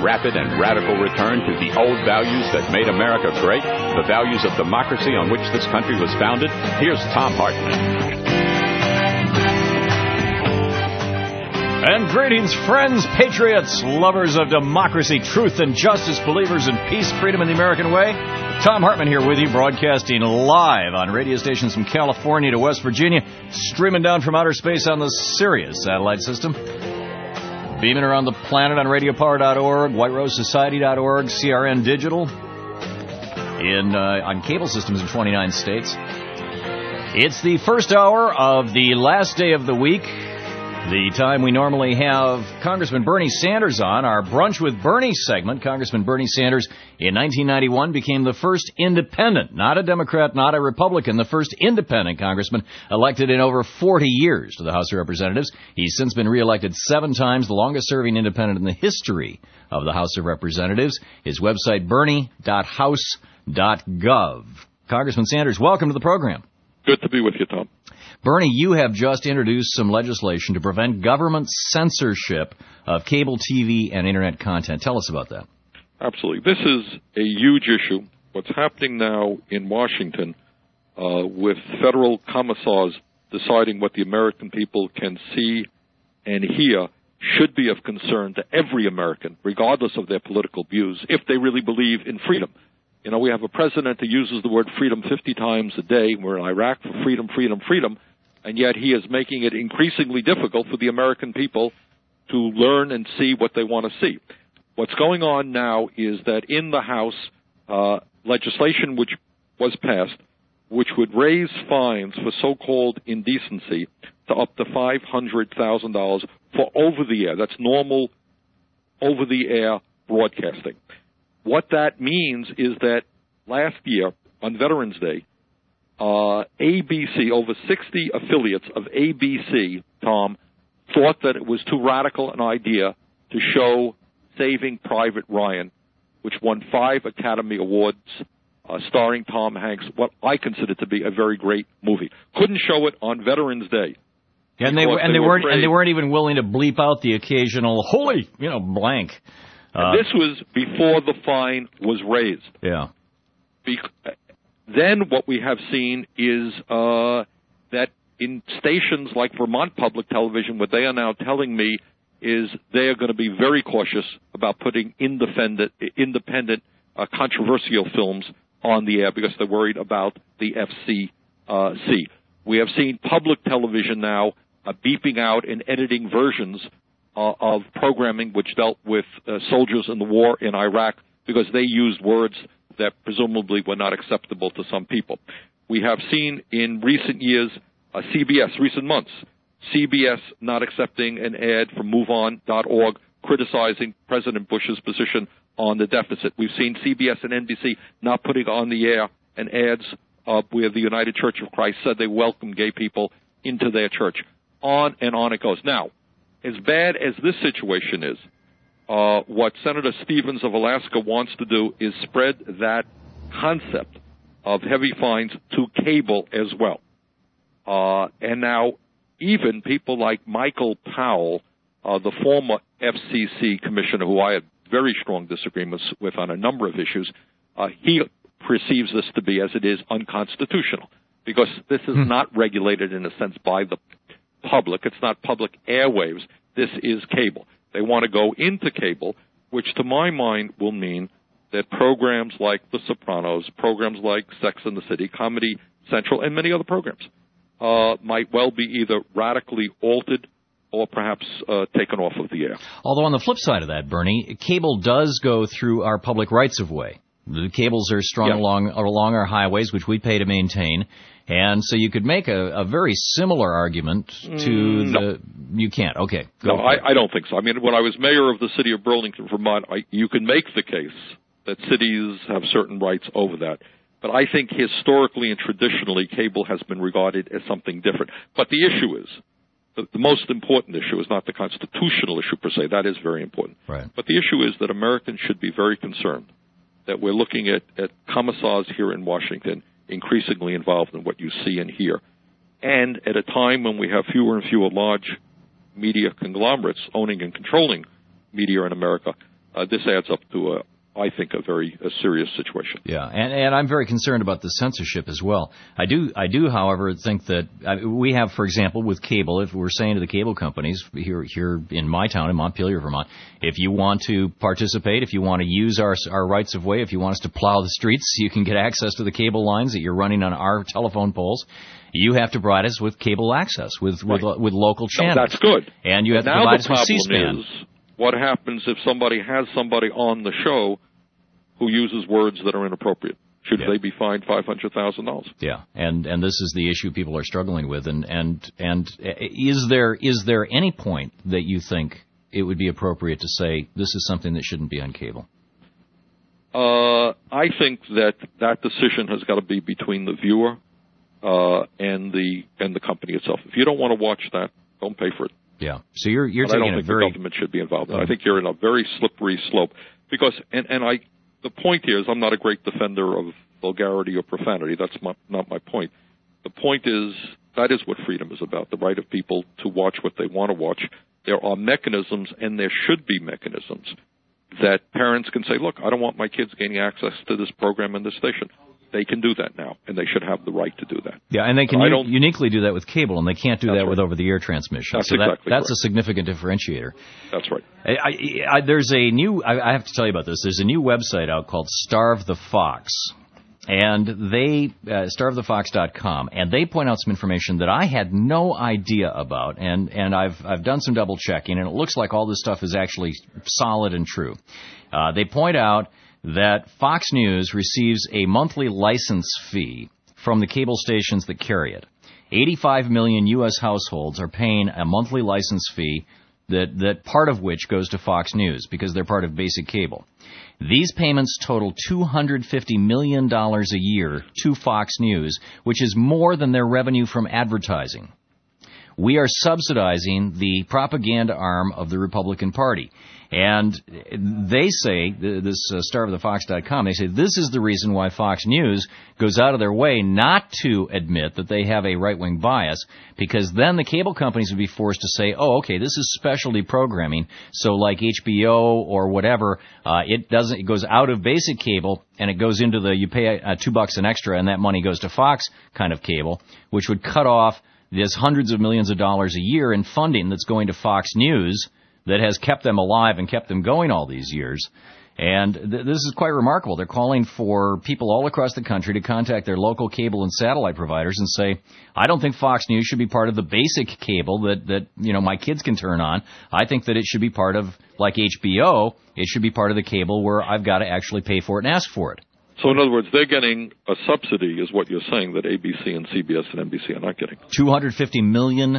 rapid and radical return to the old values that made America great, the values of democracy on which this country was founded? Here's Thom Hartmann. And greetings, friends, patriots, lovers of democracy, truth, and justice, believers in peace, freedom, and the American way. Thom Hartmann here with you, broadcasting live on radio stations from California to West Virginia, streaming down from outer space on the Sirius satellite system, beaming around the planet on radiopower.org, whiterosesociety.org, CRN Digital, on cable systems in 29 states. It's the first hour of the last day of the week, the time we normally have Congressman Bernie Sanders on. Our Brunch with Bernie segment. Congressman Bernie Sanders in 1991 became the first independent, not a Democrat, not a Republican, the first independent congressman elected in over 40 years to the House of Representatives. He's since been reelected 7 times, the longest-serving independent in the history of the House of Representatives. His website, bernie.house.gov. Congressman Sanders, welcome to the program. Good to be with you, Tom. Bernie, you have just introduced some legislation to prevent government censorship of cable TV and Internet content. Tell us about that. Absolutely. This is a huge issue. What's happening now in Washington with federal commissars deciding what the American people can see and hear should be of concern to every American, regardless of their political views, if they really believe in freedom. You know, we have a president who uses the word freedom 50 times a day. We're in Iraq for freedom, freedom, freedom. And yet he is making it increasingly difficult for the American people to learn and see what they want to see. What's going on now is that in the House, legislation which was passed, which would raise fines for so-called indecency to up to $500,000 for over-the-air. That's normal over-the-air broadcasting. What that means is that last year, on Veterans Day, ABC, over 60 affiliates of ABC, Tom, thought that it was too radical an idea to show Saving Private Ryan, which won 5 Academy Awards, starring Tom Hanks, what I consider to be a very great movie. Couldn't show it on Veterans Day. And they weren't even willing to bleep out the occasional holy, blank. This was before the fine was raised. Yeah. Then what we have seen is that in stations like Vermont Public Television, what they are now telling me is they are going to be very cautious about putting independent controversial films on the air because they're worried about the FCC. We have seen public television now beeping out and editing versions of programming which dealt with soldiers in the war in Iraq because they used words that presumably were not acceptable to some people. We have seen in recent years, recent months, CBS not accepting an ad from MoveOn.org criticizing President Bush's position on the deficit. We've seen CBS and NBC not putting on the air an ads where the United Church of Christ said they welcome gay people into their church. On and on it goes. Now, as bad as this situation is, what Senator Stevens of Alaska wants to do is spread that concept of heavy fines to cable as well. And now even people like Michael Powell, the former FCC commissioner, who I had very strong disagreements with on a number of issues, he perceives this to be, as it is, unconstitutional because this is not regulated in a sense by the public. It's not public airwaves. This is cable. They want to go into cable, which to my mind will mean that programs like The Sopranos, programs like Sex and the City, Comedy Central, and many other programs might well be either radically altered or perhaps taken off of the air. Although on the flip side of that, Bernie, cable does go through our public rights-of-way. The cables are strung along our highways, which we pay to maintain. And so you could make a very similar argument to No. You can't. Okay. No, I don't think so. I mean, when I was mayor of the city of Burlington, Vermont, you can make the case that cities have certain rights over that. But I think historically and traditionally, cable has been regarded as something different. But the issue is, the most important issue is not the constitutional issue per se. That is very important. Right. But the issue is that Americans should be very concerned that we're looking at commissars here in Washington increasingly involved in what you see and hear. And at a time when we have fewer and fewer large media conglomerates owning and controlling media in America, this adds up to I think, a very serious situation. Yeah, and I'm very concerned about the censorship as well. I do, however, think that we have, for example, with cable, if we're saying to the cable companies here in my town, in Montpelier, Vermont, if you want to participate, if you want to use our rights of way, if you want us to plow the streets, you can get access to the cable lines that you're running on our telephone poles. You have to provide us with cable access, with local channels. No, that's good. And you have to provide us with C-SPAN. What happens if somebody has somebody on the show who uses words that are inappropriate? Should they be fined $500,000? Yeah, and this is the issue people are struggling with. And is there any point that you think it would be appropriate to say this is something that shouldn't be on cable? I think that decision has got to be between the viewer and the company itself. If you don't want to watch that, don't pay for it. Yeah. So you're taking I don't think the government should be involved. I think you're in a very slippery slope because the point here is I'm not a great defender of vulgarity or profanity. That's not my point. The point is that is what freedom is about, the right of people to watch what they want to watch. There are mechanisms, and there should be mechanisms, that parents can say, look, I don't want my kids gaining access to this program and this station. They can do that now, and they should have the right to do that. Yeah, and they can uniquely do that with cable, and they can't do that with over-the-air transmission. That's exactly that's a significant differentiator. That's right. There's a new, I have to tell you about this, there's a new website out called Starve the Fox, and they, starvethefox.com, and they point out some information that I had no idea about, and I've done some double-checking, and it looks like all this stuff is actually solid and true. They point out that Fox News receives a monthly license fee from the cable stations that carry it. 85 million U.S. households are paying a monthly license fee that part of which goes to Fox News because they're part of basic cable. These payments total $250 million a year to Fox News, which is more than their revenue from advertising. We are subsidizing the propaganda arm of the Republican Party. And they say, this starvethefox.com, they say this is the reason why Fox News goes out of their way not to admit that they have a right-wing bias, because then the cable companies would be forced to say, oh, okay, this is specialty programming, so like HBO or whatever, it goes out of basic cable and it goes into you pay $2 an extra and that money goes to Fox kind of cable, which would cut off this hundreds of millions of dollars a year in funding that's going to Fox News that has kept them alive and kept them going all these years. And this is quite remarkable. They're calling for people all across the country to contact their local cable and satellite providers and say, I don't think Fox News should be part of the basic cable that my kids can turn on. I think that it should be part of, like HBO, it should be part of the cable where I've got to actually pay for it and ask for it. So, in other words, they're getting a subsidy, is what you're saying, that ABC and CBS and NBC are not getting. $250 million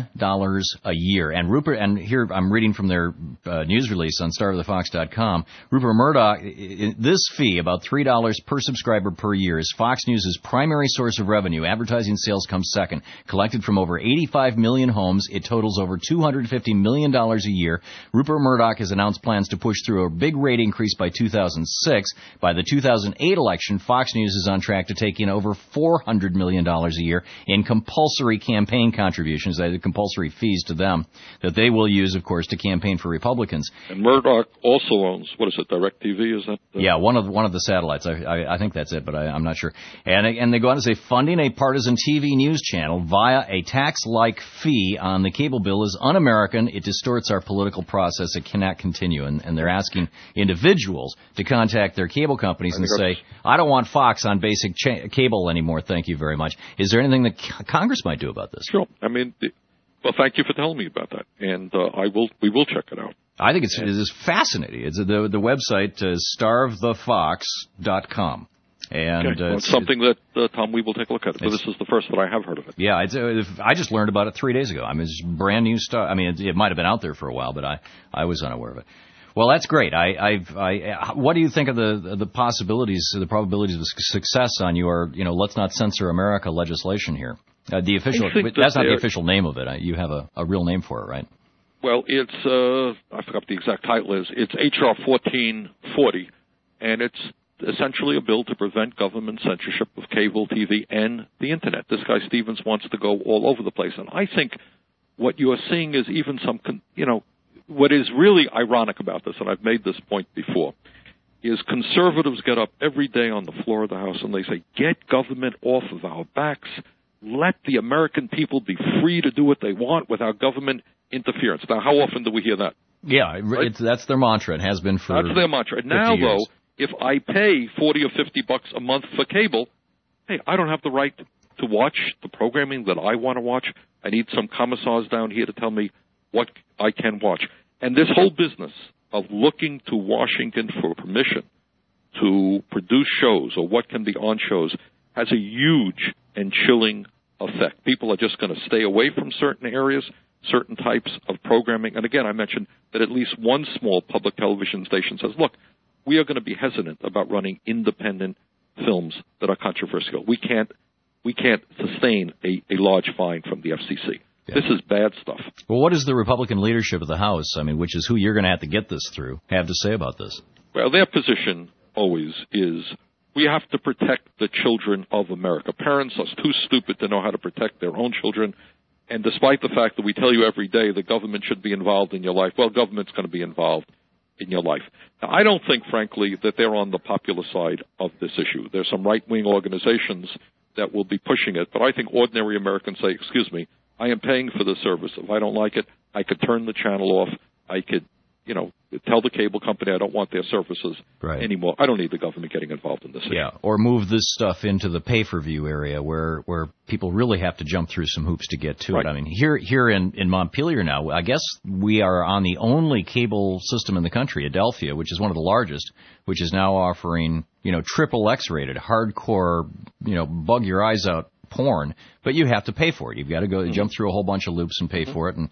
a year. And Rupert, and here I'm reading from their news release on starvethefox.com, Rupert Murdoch, this fee, about $3 per subscriber per year, is Fox News' primary source of revenue. Advertising sales come second. Collected from over 85 million homes, it totals over $250 million a year. Rupert Murdoch has announced plans to push through a big rate increase by 2006. By the 2008 election, Fox News is on track to take in over $400 million a year in compulsory campaign contributions, that is, compulsory fees to them, that they will use, of course, to campaign for Republicans. And Murdoch also owns, what is it, DirecTV? Is that? Yeah, one of the satellites. I think that's it, but I'm not sure. And they go on to say, funding a partisan TV news channel via a tax-like fee on the cable bill is un-American. It distorts our political process. It cannot continue. And they're asking individuals to contact their cable companies and say, I don't want Fox on basic cable anymore, thank you very much. Is there anything that Congress might do about this? Ure. I mean, well, thank you for telling me about that, and we will check it out. I think it's fascinating. It's the website is starvethefox.com. And okay. It's something that, Tom, we will take a look at. But this is the first that I have heard of it. Yeah, I just learned about it 3 days ago. I mean, it's brand new stuff. I mean, it might have been out there for a while, but I was unaware of it. Well, that's great. What do you think of the possibilities, the probabilities of success on your, Let's Not Censor America legislation here? That's not the official name of it. You have a real name for it, right? Well, it's I forgot what the exact title is. It's H.R. 1440, and it's essentially a bill to prevent government censorship of cable TV and the Internet. This guy Stevens wants to go all over the place, and I think what you are seeing is even some, what is really ironic about this, and I've made this point before, is conservatives get up every day on the floor of the House and they say, get government off of our backs. Let the American people be free to do what they want without government interference. Now, how often do we hear that? Yeah, right? That's their mantra. It has been for That's their mantra. Now, though, if I pay $40 or $50 a month for cable, hey, I don't have the right to watch the programming that I want to watch. I need some commissars down here to tell me what I can watch. And this whole business of looking to Washington for permission to produce shows or what can be on shows has a huge and chilling effect. People are just going to stay away from certain areas, certain types of programming. And again, I mentioned that at least one small public television station says, look, we are going to be hesitant about running independent films that are controversial. We can't sustain a large fine from the FCC. Yeah. This is bad stuff. Well, what does the Republican leadership of the House, I mean, which is who you're going to have to get this through, have to say about this? Well, their position always is we have to protect the children of America. Parents are too stupid to know how to protect their own children. And despite the fact that we tell you every day the government should be involved in your life, well, government's going to be involved in your life. Now, I don't think, frankly, that they're on the popular side of this issue. There's some right-wing organizations that will be pushing it, but I think ordinary Americans say, excuse me, I am paying for the service. If I don't like it, I could turn the channel off. I could, tell the cable company I don't want their services anymore. I don't need the government getting involved in this issue. Yeah, or move this stuff into the pay-for-view area where people really have to jump through some hoops to get to it. I mean, here in Montpelier now, I guess we are on the only cable system in the country, Adelphia, which is one of the largest, which is now offering, triple X-rated, hardcore, bug your eyes out porn, but you have to pay for it. You've got to go jump through a whole bunch of loops and pay for it.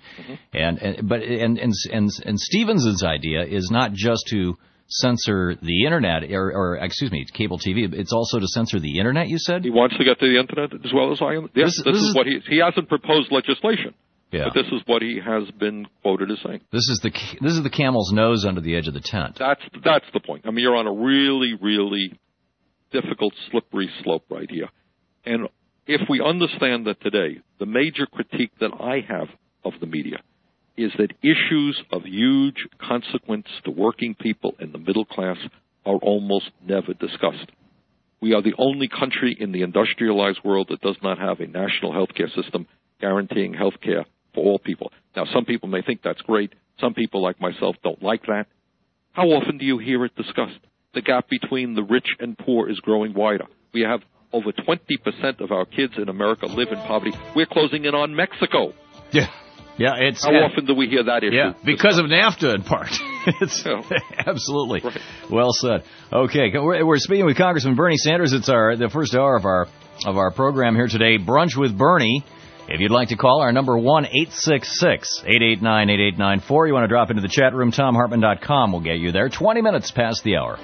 And Stevens' idea is not just to censor the internet or cable TV. It's also to censor the internet. You said he wants to get to the internet as well as I am. Yes, this is what he hasn't proposed legislation. Yeah. But this is what he has been quoted as saying. This is the camel's nose under the edge of the tent. That's the point. I mean, you're on a really, really difficult, slippery slope right here. And if we understand that today, the major critique that I have of the media is that issues of huge consequence to working people and the middle class are almost never discussed. We are the only country in the industrialized world that does not have a national health care system guaranteeing health care for all people. Now, some people may think that's great. Some people, like myself, don't like that. How often do you hear it discussed? The gap between the rich and poor is growing wider. We have over 20% of our kids in America live in poverty. We're closing in on Mexico. Yeah. Yeah, How often do we hear that issue? Yeah, because of NAFTA in part. Absolutely. Right. Well said. Okay, we're speaking with Congressman Bernie Sanders. It's the first hour of our program here today, Brunch with Bernie. If you'd like to call, our number 1-866-889-8894. You want to drop into the chat room, TomHartman.com will get you there. 20 minutes past the hour.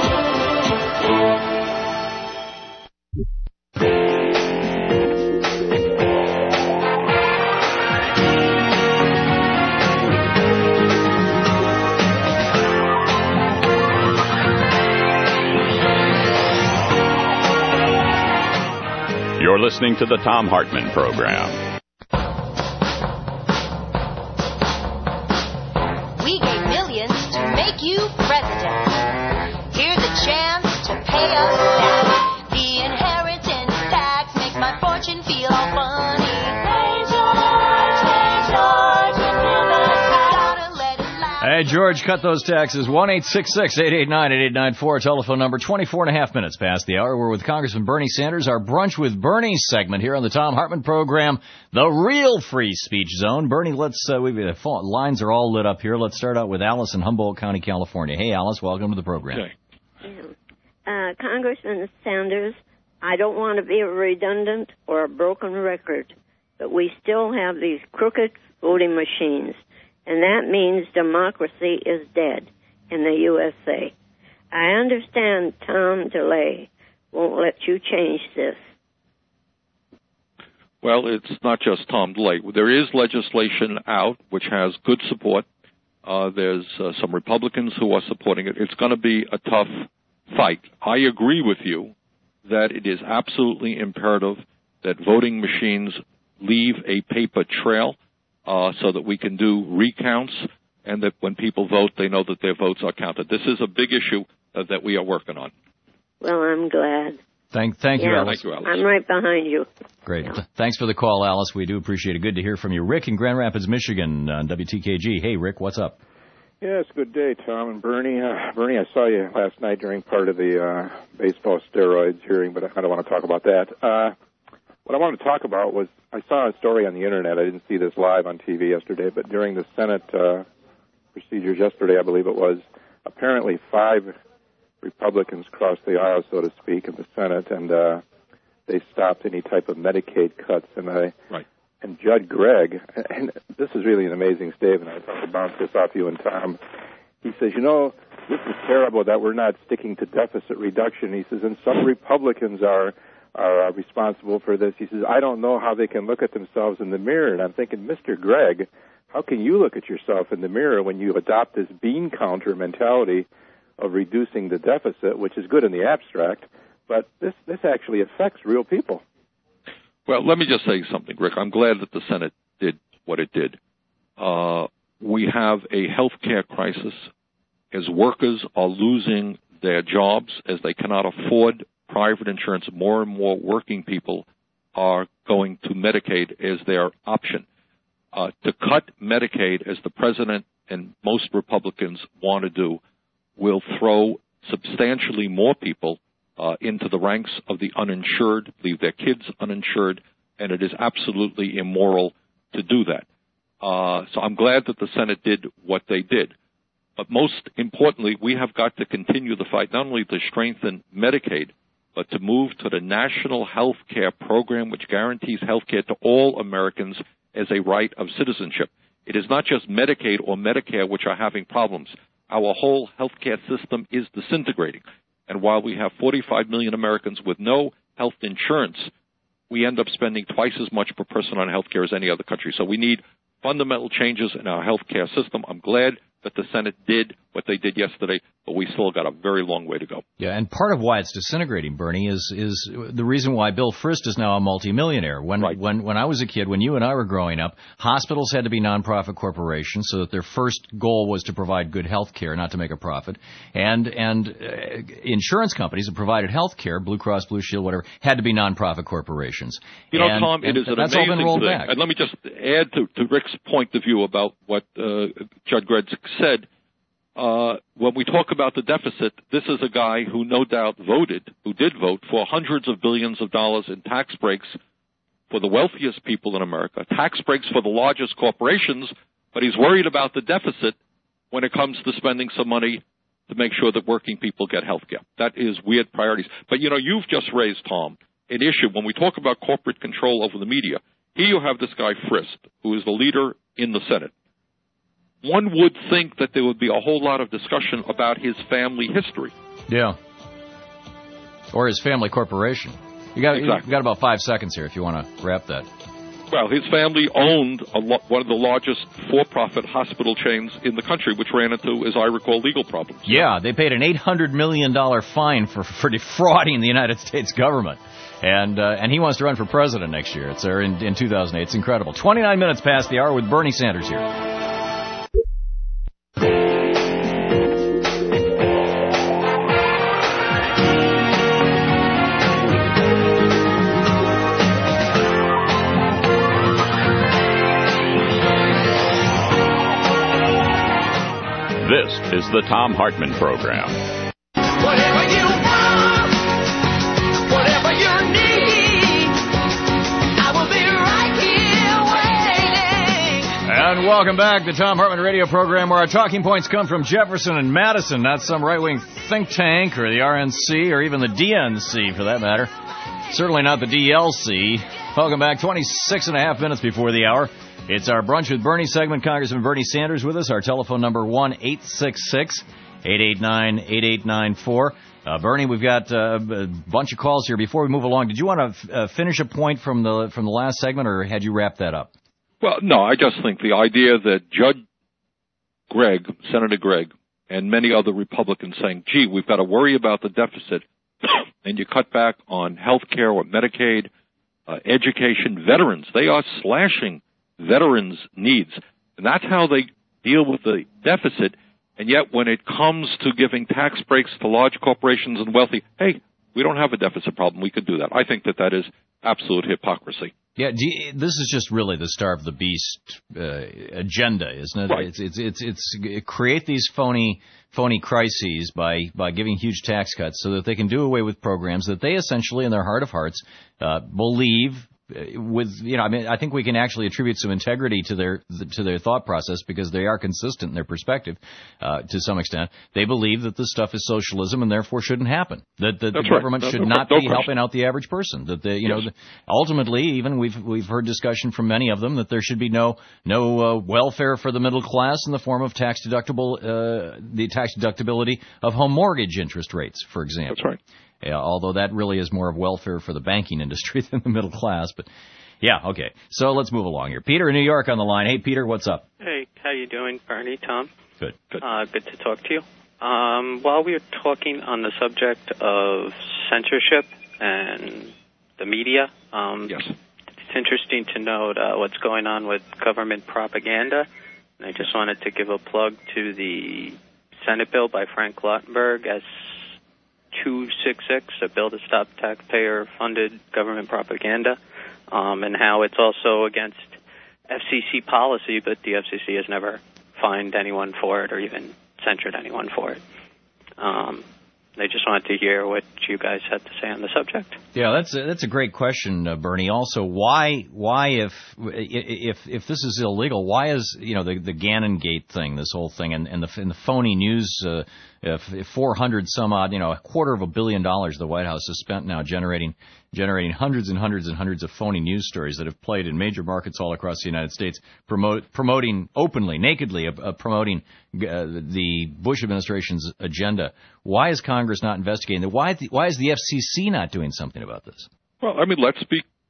You're listening to the Thom Hartmann Program. We gave millions to make you president. Here's a chance to pay us back. The inheritance tax makes my fortune feel all funny. Hey, George, gotta let it lie. Hey, George, cut those taxes. 1-866-889-8894, telephone number, 24 and a half minutes past the hour. We're with Congressman Bernie Sanders, our Brunch with Bernie segment here on the Thom Hartmann Program, the real free speech zone. Bernie, lines are all lit up here. Let's start out with Alice in Humboldt County, California. Hey, Alice, welcome to the program. Okay. Congressman Sanders, I don't want to be a redundant or a broken record, but we still have these crooked voting machines. And that means democracy is dead in the USA. I understand Tom DeLay won't let you change this. Well, it's not just Tom DeLay. There is legislation out which has good support. There's some Republicans who are supporting it. It's going to be a tough fight. I agree with you that it is absolutely imperative that voting machines leave a paper trail so that we can do recounts. and that when people vote, they know that their votes are counted. This is a big issue that we are working on. Well, I'm glad. Thank you, Alice. Thank you, Alice. I'm right behind you. Great. Yeah. Thanks for the call, Alice. We do appreciate it. Good to hear from you. Rick in Grand Rapids, Michigan, on WTKG. Hey, Rick, what's up? Yes, good day, Tom and Bernie. Bernie, I saw you last night during part of the baseball steroids hearing, but I don't want to talk about that. What I wanted to talk about was I saw a story on the Internet. I didn't see this live on TV yesterday, but during the Senate procedures yesterday, I believe it was, apparently 5 Republicans crossed the aisle, so to speak, in the Senate, and they stopped any type of Medicaid cuts. And Judge Gregg, and this is really an amazing statement. I'd like to bounce this off you and Tom. He says, this is terrible that we're not sticking to deficit reduction. He says, and some Republicans are responsible for this. He says, I don't know how they can look at themselves in the mirror. And I'm thinking, Mr. Gregg, how can you look at yourself in the mirror when you adopt this bean counter mentality of reducing the deficit, which is good in the abstract, but this actually affects real people? Well, let me just say something, Rick. I'm glad that the Senate did what it did. We have a health care crisis as workers are losing their jobs, as they cannot afford private insurance. More and more working people are going to Medicaid as their option. To cut Medicaid, as the president and most Republicans want to do, will throw substantially more people into the ranks of the uninsured, leave their kids uninsured, and it is absolutely immoral to do that. So I'm glad that the Senate did what they did. But most importantly, we have got to continue the fight, not only to strengthen Medicaid, but to move to the national health care program, which guarantees health care to all Americans as a right of citizenship. It is not just Medicaid or Medicare which are having problems. Our whole health care system is disintegrating. And while we have 45 million Americans with no health insurance, we end up spending twice as much per person on health care as any other country. So we need fundamental changes in our health care system. I'm glad that the Senate did what they did yesterday, but we still got a very long way to go. Yeah, and part of why it's disintegrating, Bernie, is the reason why Bill Frist is now a multimillionaire. When I was a kid, when you and I were growing up, hospitals had to be nonprofit corporations so that their first goal was to provide good health care, not to make a profit. And insurance companies that provided health care, Blue Cross, Blue Shield, whatever, had to be nonprofit corporations. Tom, it is an that's all amazing been rolled thing. back. And let me just add to Rick's point of view about what Judge Gregg said. When we talk about the deficit, this is a guy who no doubt who did vote for hundreds of billions of dollars in tax breaks for the wealthiest people in America, tax breaks for the largest corporations, but he's worried about the deficit when it comes to spending some money to make sure that working people get health care. That is weird priorities. But, you've just raised, Tom, an issue. When we talk about corporate control over the media, here you have this guy, Frist, who is the leader in the Senate. One would think that there would be a whole lot of discussion about his family history. Yeah. Or his family corporation. You got about 5 seconds here if you want to wrap that. Well, his family owned one of the largest for-profit hospital chains in the country, which ran into, as I recall, legal problems. Yeah, they paid an $800 million fine for defrauding the United States government. And he wants to run for president next year. It's in 2008. It's incredible. 29 minutes past the hour with Bernie Sanders here. This is the Thom Hartmann Program. Whatever you want, whatever you need, I will be right here waiting. And welcome back to the Thom Hartmann Radio Program, where our talking points come from Jefferson and Madison, not some right-wing think tank or the RNC or even the DNC, for that matter. Certainly not the DLC. Welcome back, 26 and a half minutes before the hour. It's our Brunch with Bernie segment. Congressman Bernie Sanders with us. Our telephone number 1-866-889-8894. Bernie, we've got a bunch of calls here. Before we move along, did you want to finish a point from the last segment, or had you wrapped that up? Well, no, I just think the idea that Senator Gregg, and many other Republicans saying, gee, we've got to worry about the deficit, and you cut back on health care or Medicaid, education, veterans. They are slashing veterans' needs. And that's how they deal with the deficit, and yet when it comes to giving tax breaks to large corporations and wealthy, hey, we don't have a deficit problem. We could do that. I think that is absolute hypocrisy. Yeah, this is just really the starve the beast agenda, isn't it? Right. It's create these phony crises by giving huge tax cuts so that they can do away with programs that they essentially, in their heart of hearts, believe. I think we can actually attribute some integrity to their thought process because they are consistent in their perspective to some extent. They believe that this stuff is socialism and therefore shouldn't happen. That the government should not be helping out the average person. That ultimately, even we've heard discussion from many of them that there should be no welfare for the middle class in the form of the tax deductibility of home mortgage interest rates, for example. That's right. Yeah, although that really is more of welfare for the banking industry than the middle class. But, yeah, okay. So let's move along here. Peter in New York on the line. Hey, Peter, what's up? Hey, how you doing, Bernie, Tom? Good. Good to talk to you. While we were talking on the subject of censorship and the media, yes. It's interesting to note what's going on with government propaganda. And I just wanted to give a plug to the Senate bill by Frank Lautenberg as 266, a bill to stop taxpayer-funded government propaganda, and how it's also against FCC policy, but the FCC has never fined anyone for it or even censured anyone for it. I just wanted to hear what you guys had to say on the subject. Yeah, that's a great question, Bernie. Also, why if this is illegal, why is the Gannon Gate thing, this whole thing, and the phony news, 400 some odd, $250 million the White House has spent now generating hundreds and hundreds and hundreds of phony news stories that have played in major markets all across the United States, promoting openly, nakedly, promoting the Bush administration's agenda. Why is Congress not investigating? Why is the FCC not doing something about this? Well, I mean, let's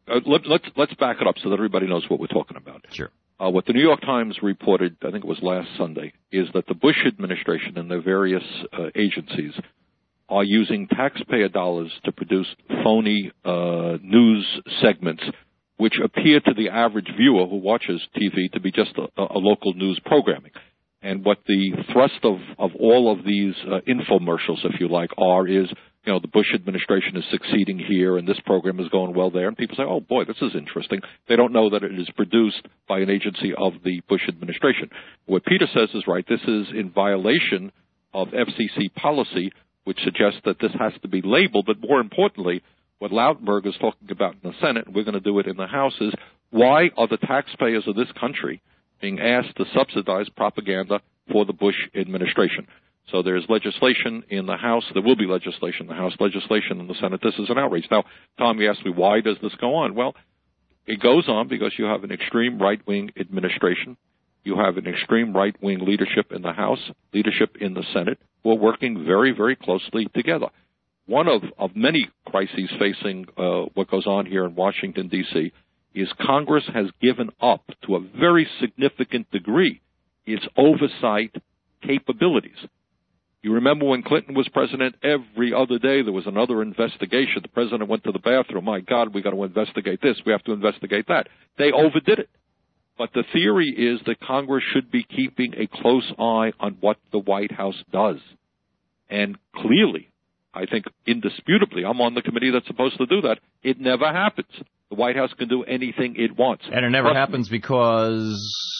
back it up so that everybody knows what we're talking about. Sure. What the New York Times reported, I think it was last Sunday, is that the Bush administration and their various agencies are using taxpayer dollars to produce phony news segments which appear to the average viewer who watches TV to be just a local news programming. And what the thrust of all of these infomercials, if you like, is, the Bush administration is succeeding here and this program is going well there. And people say, oh, boy, this is interesting. They don't know that it is produced by an agency of the Bush administration. What Peter says is right. This is in violation of FCC policy, which suggests that this has to be labeled. But more importantly, what Lautenberg is talking about in the Senate, and we're going to do it in the House, is why are the taxpayers of this country being asked to subsidize propaganda for the Bush administration? So there's legislation in the House. There will be legislation in the House, legislation in the Senate. This is an outrage. Now, Tom, you asked me, why does this go on? Well, it goes on because you have an extreme right-wing administration. You have an extreme right-wing leadership in the House, leadership in the Senate, who are working very, very closely together. One of many crises facing what goes on here in Washington, D.C., is Congress has given up to a very significant degree its oversight capabilities. You remember when Clinton was president, every other day there was another investigation. The president went to the bathroom. My God, we got to investigate this. We have to investigate that. They overdid it. But the theory is that Congress should be keeping a close eye on what the White House does. And clearly, I think indisputably, I'm on the committee that's supposed to do that. It never happens. The White House can do anything it wants. And it never happens because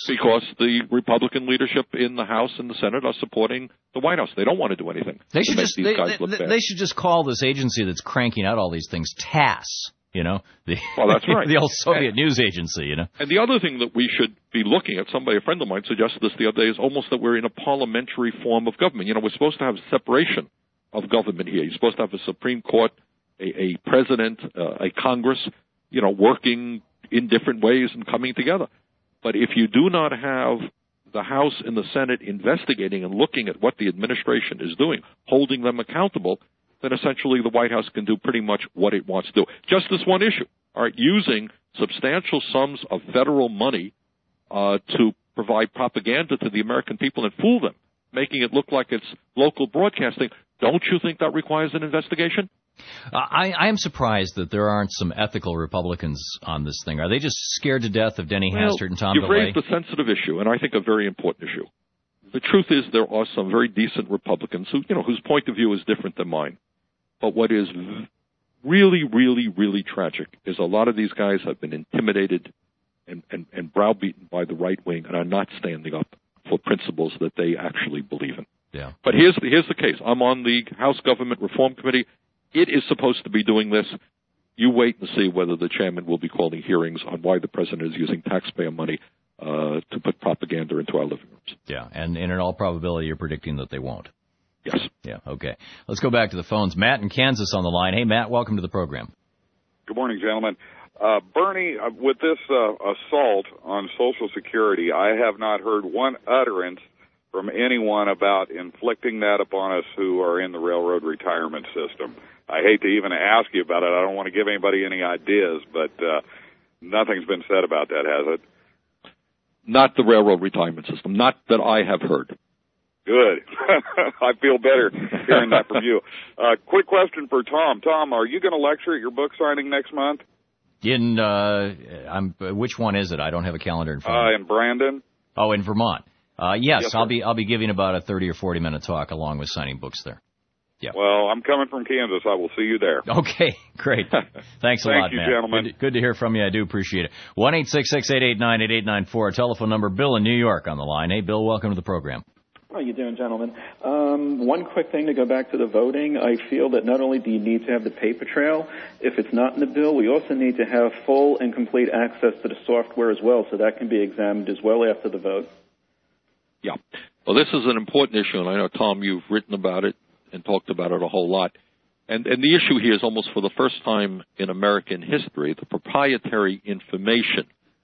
the Republican leadership in the House and the Senate are supporting the White House. They don't want to do anything. They should should just call this agency that's cranking out all these things TASS. Well, that's right. The old Soviet news agency, And the other thing that we should be looking at, a friend of mine suggested this the other day, is almost that we're in a parliamentary form of government. We're supposed to have separation of government here. You're supposed to have a Supreme Court, a president, a Congress, working in different ways and coming together. But if you do not have the House and the Senate investigating and looking at what the administration is doing, holding them accountable, then essentially the White House can do pretty much what it wants to do. Just this one issue, using substantial sums of federal money to provide propaganda to the American people and fool them, making it look like it's local broadcasting. Don't you think that requires an investigation? I am surprised that there aren't some ethical Republicans on this thing. Are they just scared to death of Denny Hastert and Tom DeLay? You've raised a sensitive issue, and I think a very important issue. the truth is there are some very decent Republicans whose point of view is different than mine. But what is really, really, really tragic is a lot of these guys have been intimidated and browbeaten by the right wing and are not standing up for principles that they actually believe in. Yeah. But here's the case. I'm on the House Government Reform Committee. It is supposed to be doing this. You wait and see whether the chairman will be calling hearings on why the president is using taxpayer money to put propaganda into our living rooms. Yeah, and in all probability, you're predicting that they won't. Yes. Yeah, okay. Let's go back to the phones. Matt in Kansas on the line. Hey, Matt, welcome to the program. Good morning, gentlemen. Bernie, with this assault on Social Security, I have not heard one utterance from anyone about inflicting that upon us who are in the railroad retirement system. I hate to even ask you about it. I don't want to give anybody any ideas, but nothing's been said about that, has it? Not the railroad retirement system. Not that I have heard. Good. I feel better hearing that from you. Quick question for Tom. Tom, are you going to lecture at your book signing next month? Which one is it? I don't have a calendar in front of me. In Brandon. Oh, in Vermont. Yes, Yes, I'll be giving about a 30 or 40 minute talk along with signing books there. Yeah. Well, I'm coming from Kansas. I will see you there. Okay, great. Thanks a lot, Thank you, Matt. gentlemen. Good to hear from you. I do appreciate it. 1-866-889-8894. Telephone number. Bill in New York on the line. Hey, Bill, welcome to the program. How you doing, gentlemen? One quick thing to go back to the voting. I feel that not only do you need to have the paper trail, if it's not in the bill, we also need to have full and complete access to the software as well, so that can be examined as well after the vote. Yeah. Well, this is an important issue, and I know, Tom, you've written about it and talked about it a whole lot. And the issue here is almost for the first time in American history, the proprietary information,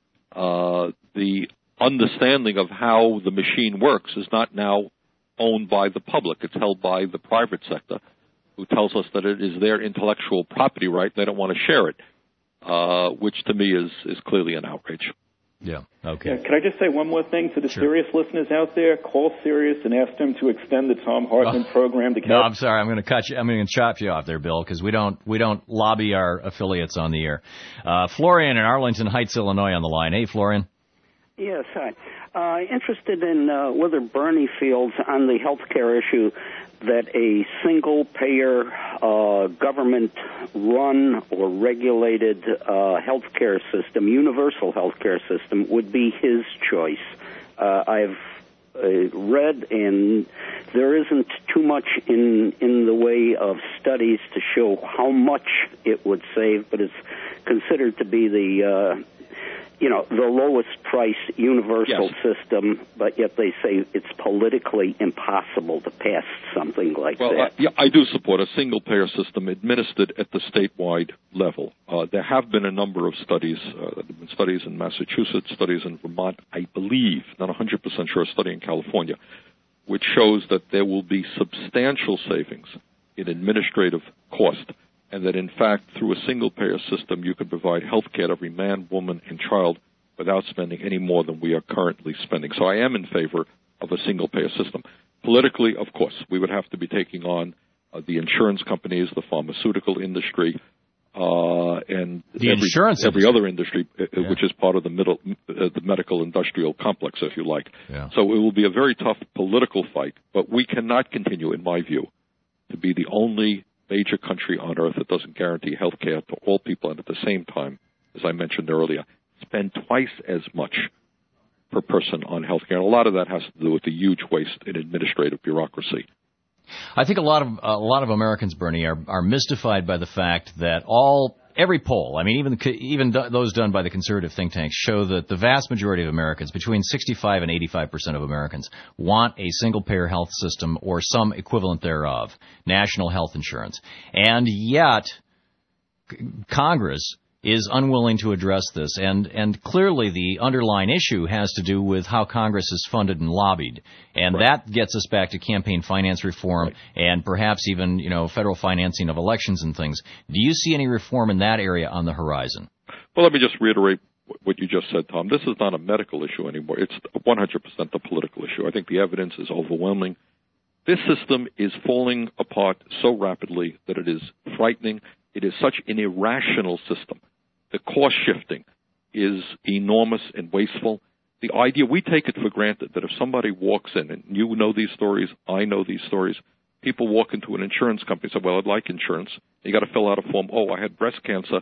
the understanding of how the machine works is not now owned by the public. It's held by the private sector, who tells us that it is their intellectual property right. They don't want to share it, which to me is clearly an outrage. Yeah. Okay. Yeah, can I just say one more thing to the Sirius listeners out there? Call Sirius and ask them to extend the Tom Hartman program to. No, I'm sorry. I'm going to cut you. I'm going to chop you off there, Bill, because we don't lobby our affiliates on the air. Florian in Arlington Heights, Illinois, on the line. Hey, Florian. Yes, hi. Interested in whether Bernie feels on the health care issue that a single-payer, government-run or regulated health care system, universal health care system, would be his choice. I've read, and there isn't too much in the way of studies to show how much it would save, but it's considered to be the lowest price universal system, but yet they say it's politically impossible to pass something like that. Yeah, I do support a single-payer system administered at the statewide level. There have been a number of studies, there have been studies in Massachusetts, studies in Vermont, I believe, not 100% sure, a study in California, which shows that there will be substantial savings in administrative cost, and that, in fact, through a single-payer system, you can provide health care to every man, woman, and child without spending any more than we are currently spending. So I am in favor of a single-payer system. Politically, of course, we would have to be taking on the insurance companies, the pharmaceutical industry, and every other industry, which is part of the medical industrial complex, if you like. Yeah. So it will be a very tough political fight, but we cannot continue, in my view, to be the only major country on earth that doesn't guarantee health care to all people, and at the same time, as I mentioned earlier, spend twice as much per person on health care. And a lot of that has to do with the huge waste in administrative bureaucracy. I think a lot of Americans, Bernie, are mystified by the fact that every poll, I mean, even those done by the conservative think tanks, show that the vast majority of Americans, between 65 and 85% of Americans, want a single-payer health system or some equivalent thereof, national health insurance. And yet, Congress is unwilling to address this. And clearly the underlying issue has to do with how Congress is funded and lobbied. And that gets us back to campaign finance reform and perhaps even, federal financing of elections and things. Do you see any reform in that area on the horizon? Well, let me just reiterate what you just said, Tom. This is not a medical issue anymore. It's 100% a political issue. I think the evidence is overwhelming. This system is falling apart so rapidly that it is frightening. It is such an irrational system. The cost shifting is enormous and wasteful. the idea, we take it for granted that if somebody walks in, and you know these stories, I know these stories, people walk into an insurance company and say, well, I'd like insurance. You got to fill out a form. Oh, I had breast cancer,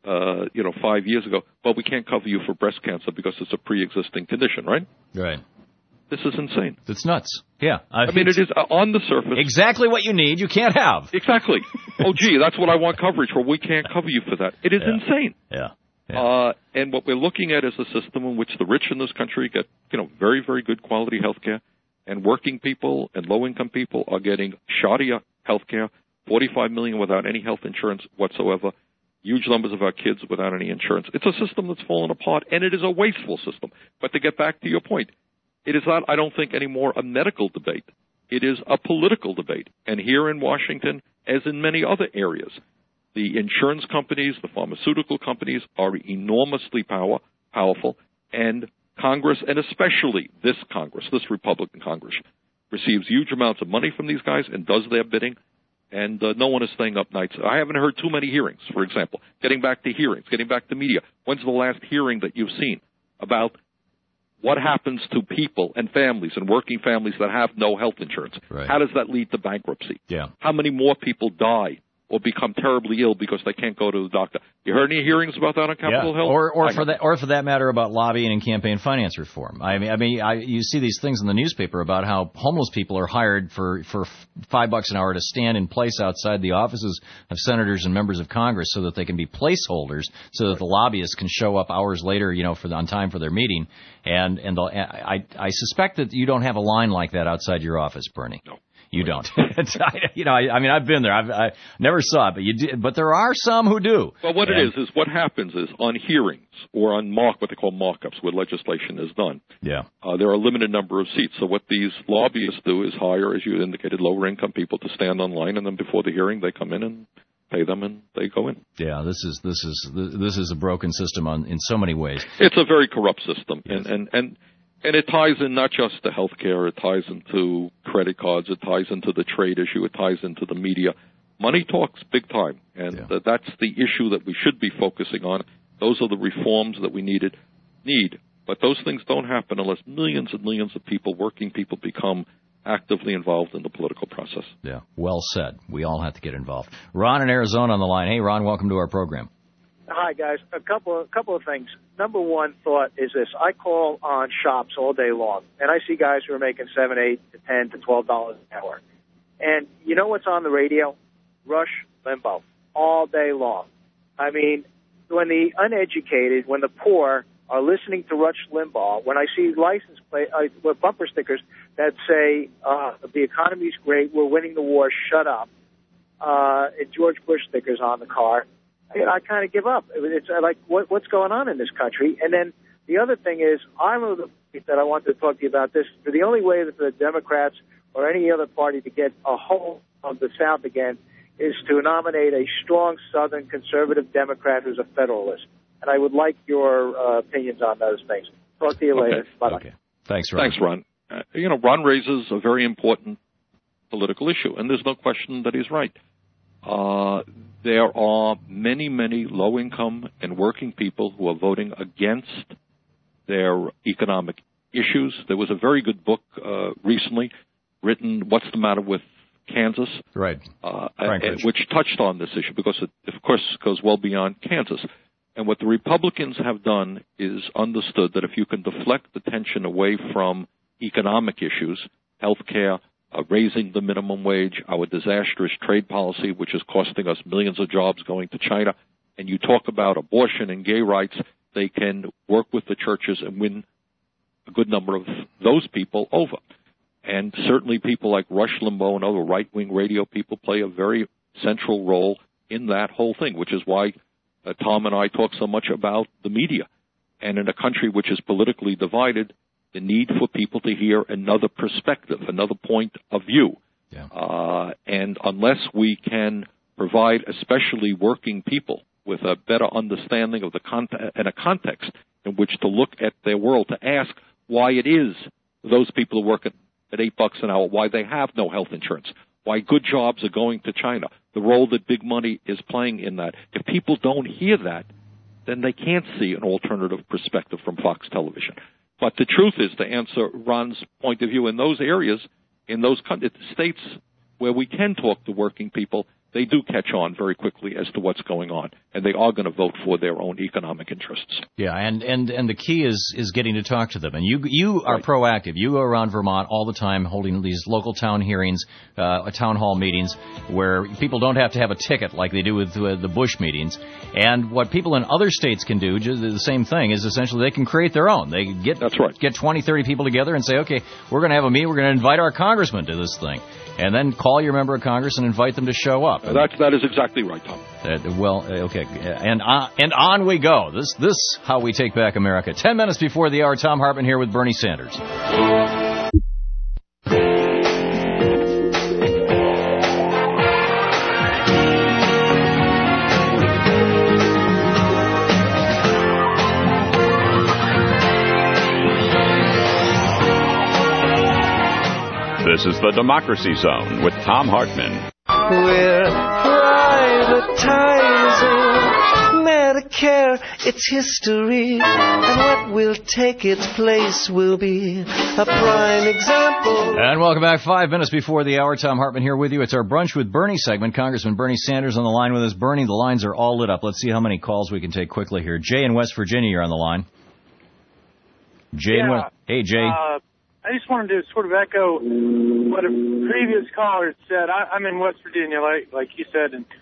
5 years ago. Well, we can't cover you for breast cancer because it's a pre-existing condition, right? Right. This is insane. It's nuts. Yeah. I mean, it is on the surface. Exactly what you need, you can't have. Exactly. Oh, gee, that's what I want coverage for. We can't cover you for that. It is insane. Yeah. And what we're looking at is a system in which the rich in this country get, very, very good quality health care, and working people and low-income people are getting shoddy health care, 45 million without any health insurance whatsoever, huge numbers of our kids without any insurance. It's a system that's fallen apart, and it is a wasteful system. But to get back to your point, it is not, I don't think, anymore a medical debate. It is a political debate. And here in Washington, as in many other areas, the insurance companies, the pharmaceutical companies are enormously powerful, and Congress, and especially this Congress, this Republican Congress, receives huge amounts of money from these guys and does their bidding, and no one is staying up nights. I haven't heard too many hearings, for example. Getting back to hearings, getting back to media. When's the last hearing that you've seen about what happens to people and families and working families that have no health insurance? Right. How does that lead to bankruptcy? Yeah. How many more people die or become terribly ill because they can't go to the doctor? You heard any hearings about that on Capitol Hill? Or for that matter, about lobbying and campaign finance reform. You see these things in the newspaper about how homeless people are hired for $5 an hour to stand in place outside the offices of senators and members of Congress so that they can be placeholders, so that the lobbyists can show up hours later, on time for their meeting. And I suspect that you don't have a line like that outside your office, Bernie. No. You don't. I've been there. I never saw it, but you did. But there are some who do. Well, what it is what happens is on hearings or on what they call markups, where legislation is done. Yeah. There are a limited number of seats. So what these lobbyists do is hire, as you indicated, lower income people to stand on line, and then before the hearing, they come in and pay them, and they go in. Yeah, this is a broken system in so many ways. It's a very corrupt system, yes. And it ties in not just to health care, it ties into credit cards, it ties into the trade issue, it ties into the media. Money talks big time, and that's the issue that we should be focusing on. Those are the reforms that we need. But those things don't happen unless millions and millions of people, working people, become actively involved in the political process. Yeah, well said. We all have to get involved. Ron in Arizona on the line. Hey, Ron, welcome to our program. Hi, guys. A couple of things. Number one thought is this. I call on shops all day long, and I see guys who are making $7, $8 to $10 to $12 an hour. And you know what's on the radio? Rush Limbaugh all day long. I mean, when the uneducated, when the poor are listening to Rush Limbaugh, when I see license plate, bumper stickers that say the economy's great, we're winning the war, shut up, and George Bush stickers on the car, I kind of give up. It's like, what's going on in this country? And then the other thing is, I'm of the belief that I wanted to talk to you about this. The only way that the Democrats or any other party to get a hold of the South again is to nominate a strong Southern conservative Democrat who's a Federalist. And I would like your opinions on those things. Talk to you later. Bye-bye. Okay. Thanks, Ron. Thanks, Ron. Ron raises a very important political issue, and there's no question that he's right. There are many, many low-income and working people who are voting against their economic issues. There was a very good book recently written, What's the Matter with Kansas? Right. Which touched on this issue because it, of course, goes well beyond Kansas. And what the Republicans have done is understood that if you can deflect attention away from economic issues, health care, raising the minimum wage, our disastrous trade policy, which is costing us millions of jobs going to China, and you talk about abortion and gay rights, they can work with the churches and win a good number of those people over. And certainly people like Rush Limbaugh and other right-wing radio people play a very central role in that whole thing, which is why Tom and I talk so much about the media. And in a country which is politically divided, the need for people to hear another perspective, another point of view. Yeah. And unless we can provide especially working people with a better understanding of the and a context in which to look at their world, to ask why it is those people are working at $8 an hour, why they have no health insurance, why good jobs are going to China, the role that big money is playing in that. If people don't hear that, then they can't see an alternative perspective from Fox Television. But the truth is, to answer Ron's point of view, in those areas, in those states where we can talk to working people, they do catch on very quickly as to what's going on, and they are going to vote for their own economic interests. Yeah, and the key is getting to talk to them. And you are proactive. You go around Vermont all the time holding these local town hearings, town hall meetings, where people don't have to have a ticket like they do with the Bush meetings. And what people in other states can do, just the same thing, is essentially they can create their own. They get 20, 30 people together and say, okay, we're going to have a meeting, we're going to invite our congressman to this thing. And then call your member of Congress and invite them to show up. That is exactly right, Tom. Okay. And on we go. This how we take back America. 10 minutes before the hour, Thom Hartmann here with Bernie Sanders. This is the Democracy Zone with Thom Hartmann. We're privatizing Medicare, it's history, and what will take its place will be a prime example. And welcome back. 5 minutes before the hour, Thom Hartmann here with you. It's our Brunch with Bernie segment. Congressman Bernie Sanders on the line with us. Bernie, the lines are all lit up. Let's see how many calls we can take quickly here. Jay in West Virginia, you're on the line. Jay in West. Hey, Jay. I just wanted to sort of echo what a previous caller said. I'm in West Virginia, like you said, and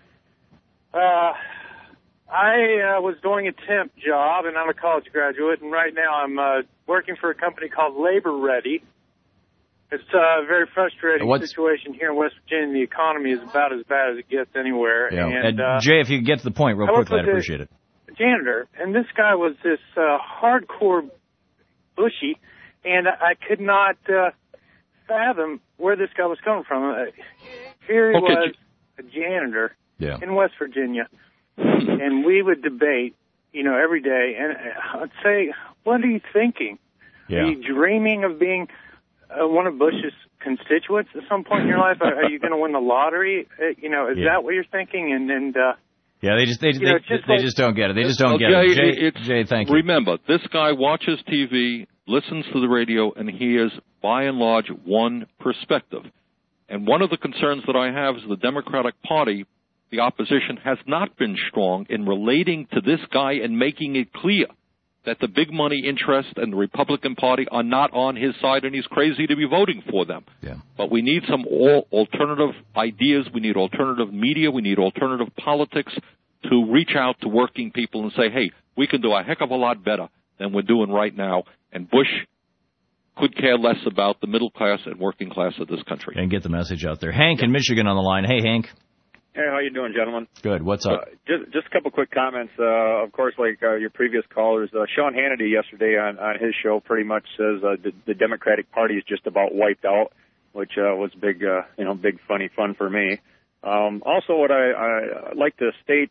I was doing a temp job, and I'm a college graduate, and right now I'm working for a company called Labor Ready. It's a very frustrating situation here in West Virginia. The economy is about as bad as it gets anywhere. Yeah. And Jay, if you could get to the point real quickly, I'd appreciate it. Janitor, and this guy was this hardcore bushy, and I could not fathom where this guy was coming from. Here he was, a janitor in West Virginia, and we would debate, every day. And I'd say, what are you thinking? Yeah. Are you dreaming of being one of Bush's constituents at some point in your life? Are you going to win the lottery? Is that what you're thinking? And yeah, they just don't get it. They just don't get it. Jay, thank you. Remember, this guy watches TV, listens to the radio, and hears, by and large, one perspective. And one of the concerns that I have is the Democratic Party, the opposition, has not been strong in relating to this guy and making it clear that the big money interest and the Republican Party are not on his side, and he's crazy to be voting for them. Yeah. But we need some alternative ideas. We need alternative media. We need alternative politics to reach out to working people and say, hey, we can do a heck of a lot better than we're doing right now. And Bush could care less about the middle class and working class of this country. And get the message out there. Hank in Michigan on the line. Hey, Hank. Hey, how you doing, gentlemen? Good. What's up? Just a couple quick comments. Of course, like your previous callers, Sean Hannity yesterday on his show pretty much says the Democratic Party is just about wiped out, which was big funny fun for me. Also, what I like to state,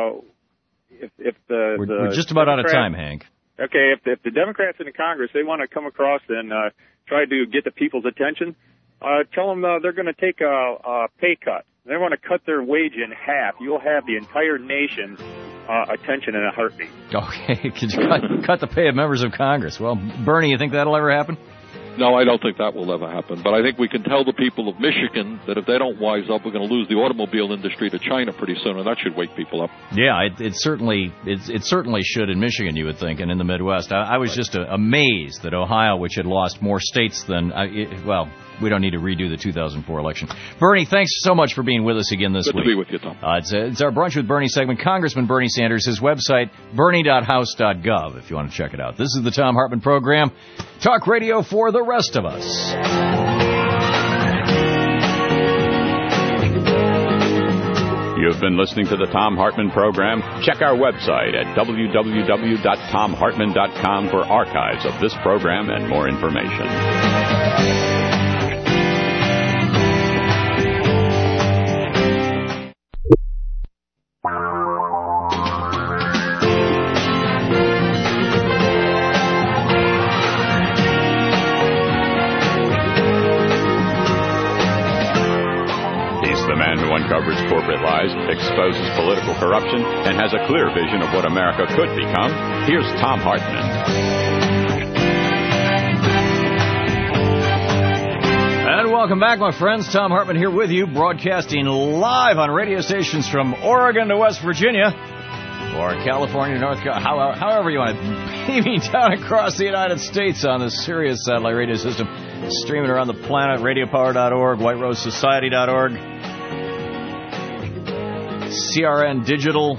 if we're just about out of time, Hank. Okay, if the Democrats in the Congress, they want to come across and try to get the people's attention, tell them they're going to take a pay cut. They want to cut their wage in half. You'll have the entire nation's attention in a heartbeat. Okay, could you cut the pay of members of Congress? Well, Bernie, you think that'll ever happen? No, I don't think that will ever happen. But I think we can tell the people of Michigan that if they don't wise up, we're going to lose the automobile industry to China pretty soon, and that should wake people up. Yeah, it certainly should in Michigan, you would think, and in the Midwest. I was just amazed that Ohio, which had lost more states than we don't need to redo the 2004 election. Bernie, thanks so much for being with us again this week. Good to be with you, Tom. It's our Brunch with Bernie segment. Congressman Bernie Sanders, his website, bernie.house.gov, if you want to check it out. This is the Thom Hartmann Program. Talk radio for the rest of us. You've been listening to the Thom Hartmann Program. Check our website at www.thomhartmann.com for archives of this program and more information. Uncovers corporate lies, exposes political corruption, and has a clear vision of what America could become. Here's Thom Hartmann. welcome back, my friends. Tom Hartman here with you, broadcasting live on radio stations from Oregon to West Virginia, or California, North Carolina, however you want it, beaming down across the United States on the Sirius satellite radio system, streaming around the planet, radiopower.org, whiterosesociety.org, CRN Digital,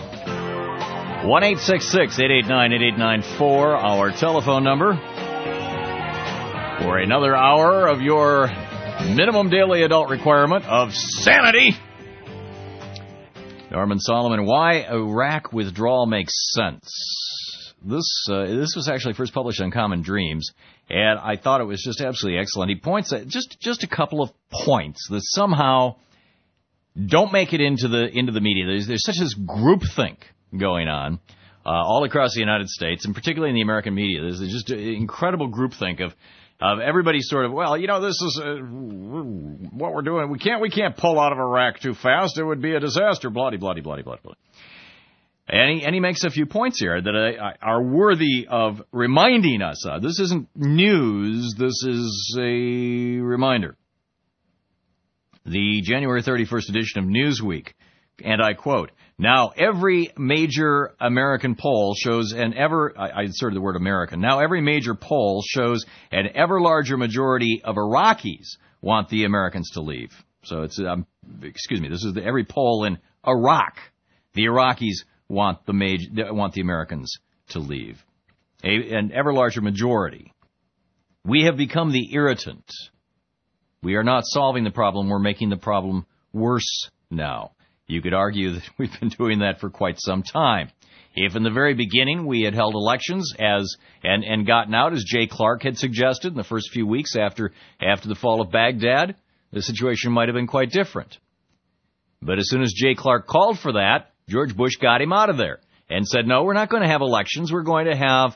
1-866-889-8894, our telephone number, for another hour of your minimum daily adult requirement of sanity. Norman Solomon, why Iraq withdrawal makes sense. This was actually first published on Common Dreams, and I thought it was just absolutely excellent. He points at just a couple of points that somehow don't make it into the media. There's such this groupthink going on all across the United States, and particularly in the American media. There's just an incredible groupthink of everybody sort of, well, you know, this is what we're doing. We can't pull out of Iraq too fast. It would be a disaster. Bloody, bloody, bloody, bloody, bloody. And he makes a few points here that are worthy of reminding us of. This isn't news. This is a reminder. The January 31st edition of Newsweek, and I quote, "Now every major American poll shows I inserted the word American. Now every major poll shows an ever larger majority of Iraqis want the Americans to leave." So it's, this is every poll in Iraq. The Iraqis want the Americans to leave. An ever larger majority. We have become the irritant. We are not solving the problem. We're making the problem worse now. You could argue that we've been doing that for quite some time. If in the very beginning we had held elections and gotten out, as Jay Clark had suggested in the first few weeks after the fall of Baghdad, the situation might have been quite different. But as soon as Jay Clark called for that, George Bush got him out of there and said, "No, we're not going to have elections. We're going to have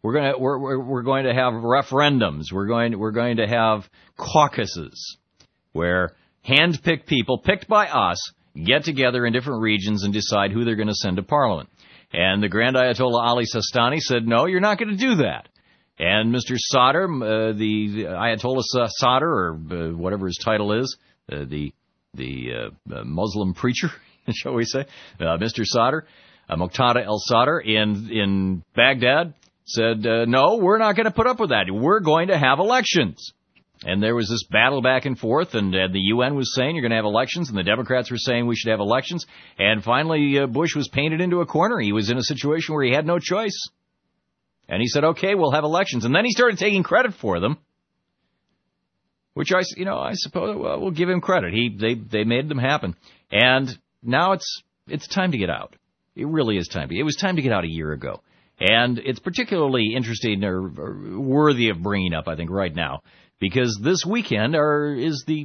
referendums. We're going to have caucuses where hand-picked people picked by us get together in different regions and decide who they're going to send to Parliament." And the Grand Ayatollah Ali Sistani said, "No, you're not going to do that." And Mr. Sadr, the Ayatollah Sadr, or whatever his title is, the Muslim preacher, shall we say, Mr. Sadr, Muqtada al-Sadr in Baghdad said, "No, we're not going to put up with that. We're going to have elections." And there was this battle back and forth, and the UN was saying you're going to have elections, and the Democrats were saying we should have elections. And finally, Bush was painted into a corner. He was in a situation where he had no choice. And he said, "Okay, we'll have elections." And then he started taking credit for them, which I suppose, well, we'll give him credit. They made them happen. And now it's time to get out. It really is time. It was time to get out a year ago. And it's particularly interesting or worthy of bringing up, I think, right now, because this weekend is the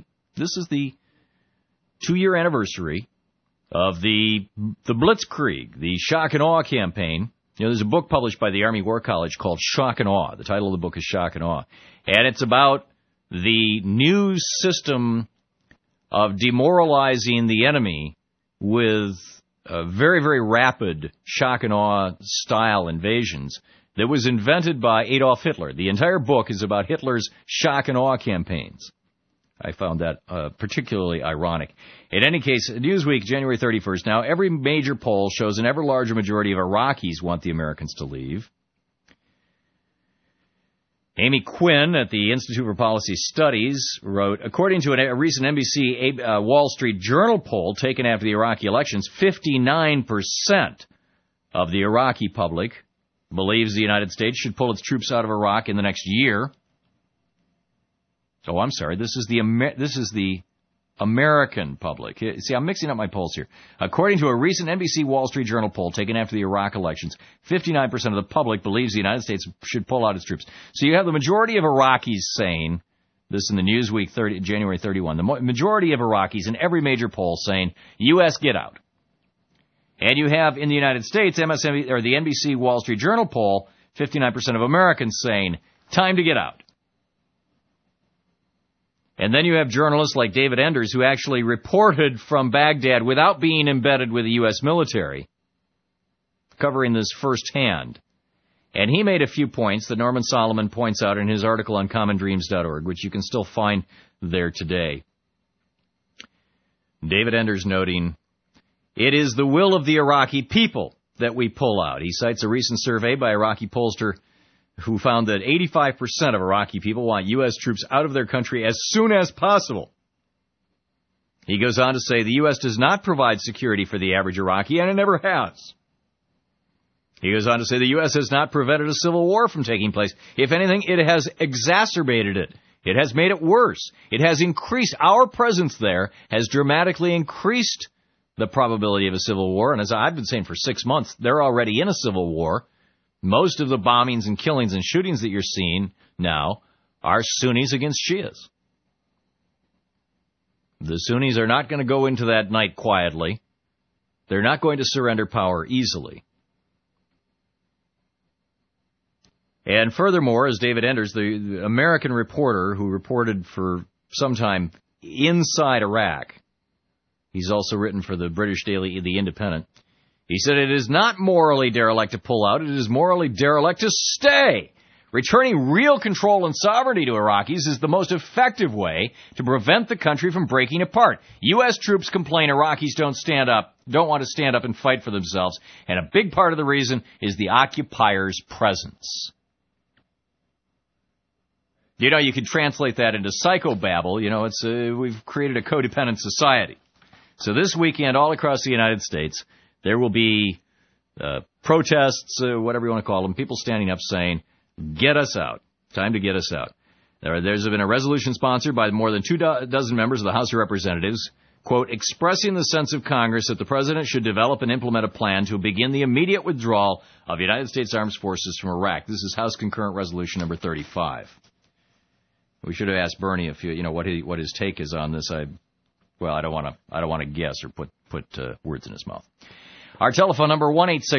2-year anniversary of the Blitzkrieg, the shock and awe campaign. You know, there's a book published by the Army War College called Shock and Awe. The title of the book is Shock and Awe. And it's about the new system of demoralizing the enemy with very, very rapid shock and awe style invasions that was invented by Adolf Hitler. The entire book is about Hitler's shock and awe campaigns. I found that particularly ironic. In any case, Newsweek, January 31st. Now, every major poll shows an ever larger majority of Iraqis want the Americans to leave. Amy Quinn at the Institute for Policy Studies wrote, according to a recent NBC Wall Street Journal poll taken after the Iraqi elections, 59% of the Iraqi public believes the United States should pull its troops out of Iraq in the next year. Oh, I'm sorry. This is the American public. See, I'm mixing up my polls here. According to a recent NBC Wall Street Journal poll taken after the Iraq elections, 59% of the public believes the United States should pull out its troops. So you have the majority of Iraqis saying, this in the Newsweek January 31, the majority of Iraqis in every major poll saying, U.S. get out. And you have in the United States, MSNBC, or the NBC Wall Street Journal poll, 59% of Americans saying, time to get out. And then you have journalists like David Enders, who actually reported from Baghdad without being embedded with the U.S. military, covering this firsthand. And he made a few points that Norman Solomon points out in his article on commondreams.org, which you can still find there today. David Enders noting, it is the will of the Iraqi people that we pull out. He cites a recent survey by Iraqi pollster who found that 85% of Iraqi people want U.S. troops out of their country as soon as possible. He goes on to say the U.S. does not provide security for the average Iraqi, and it never has. He goes on to say the U.S. has not prevented a civil war from taking place. If anything, it has exacerbated it. It has made it worse. It has increased. Our presence there has dramatically increased the probability of a civil war. And as I've been saying for 6 months, they're already in a civil war. Most of the bombings and killings and shootings that you're seeing now are Sunnis against Shias. The Sunnis are not going to go into that night quietly. They're not going to surrender power easily. And furthermore, as David Enders, the American reporter who reported for some time inside Iraq, he's also written for the British daily The Independent, he said it is not morally derelict to pull out, it is morally derelict to stay. Returning real control and sovereignty to Iraqis is the most effective way to prevent the country from breaking apart. U.S. troops complain Iraqis don't want to stand up and fight for themselves, and a big part of the reason is the occupiers' presence. You know, you could translate that into psychobabble. You know, we've created a codependent society. So this weekend, all across the United States, there will be protests, whatever you want to call them, people standing up saying, get us out. Time to get us out. There's been a resolution sponsored by more than 24 members of the House of Representatives, quote, expressing the sense of Congress that the President should develop and implement a plan to begin the immediate withdrawal of United States Armed Forces from Iraq. This is House Concurrent Resolution number 35. We should have asked Bernie if what his take is on this. I don't want to guess or put words in his mouth. Our telephone number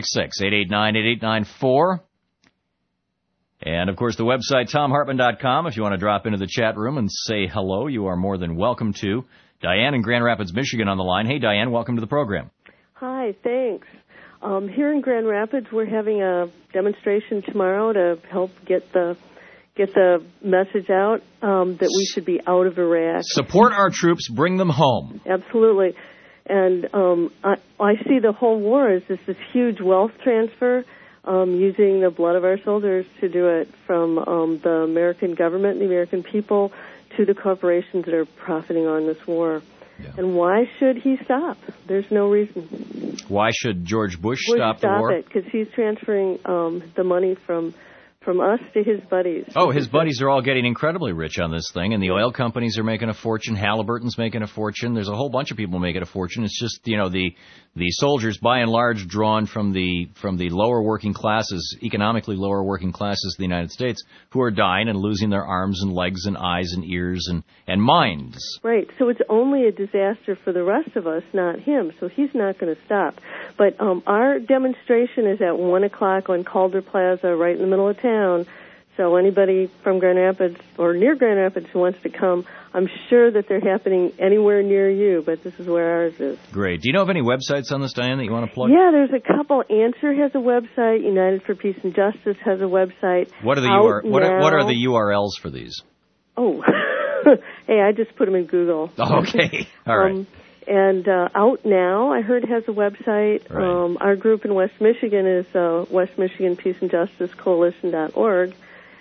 1-866-889-8894. And, of course, the website, TomHartman.com. If you want to drop into the chat room and say hello, you are more than welcome to. Diane in Grand Rapids, Michigan on the line. Hey, Diane, welcome to the program. Hi, thanks. Here in Grand Rapids, we're having a demonstration tomorrow to help get the message out that we should be out of Iraq. Support our troops, bring them home. Absolutely. And I see the whole war as this huge wealth transfer, using the blood of our soldiers to do it from the American government and the American people to the corporations that are profiting on this war. Yeah. And why should he stop? There's no reason. Why should George Bush stop the war? Stop it, because he's transferring the money from us to his buddies. Oh, his buddies are all getting incredibly rich on this thing, and the oil companies are making a fortune. Halliburton's making a fortune. There's a whole bunch of people making a fortune. It's just, the soldiers, by and large, drawn from the lower working classes, economically lower working classes of the United States, who are dying and losing their arms and legs and eyes and ears and minds. Right. So it's only a disaster for the rest of us, not him. So he's not going to stop. But our demonstration is at 1 o'clock on Calder Plaza, right in the middle of town. So anybody from Grand Rapids or near Grand Rapids who wants to come, I'm sure that they're happening anywhere near you, but this is where ours is. Great. Do you know of any websites on this, Diane, that you want to plug? Yeah, there's a couple. Answer has a website. United for Peace and Justice has a website. What are the URLs for these? Oh, hey, I just put them in Google. Okay. All right. And Out Now, I heard, has a website. Right. Our group in West Michigan is West Michigan Peace and Justice Coalition.org.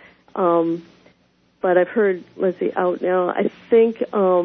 But I've heard, let's see, Out Now. I think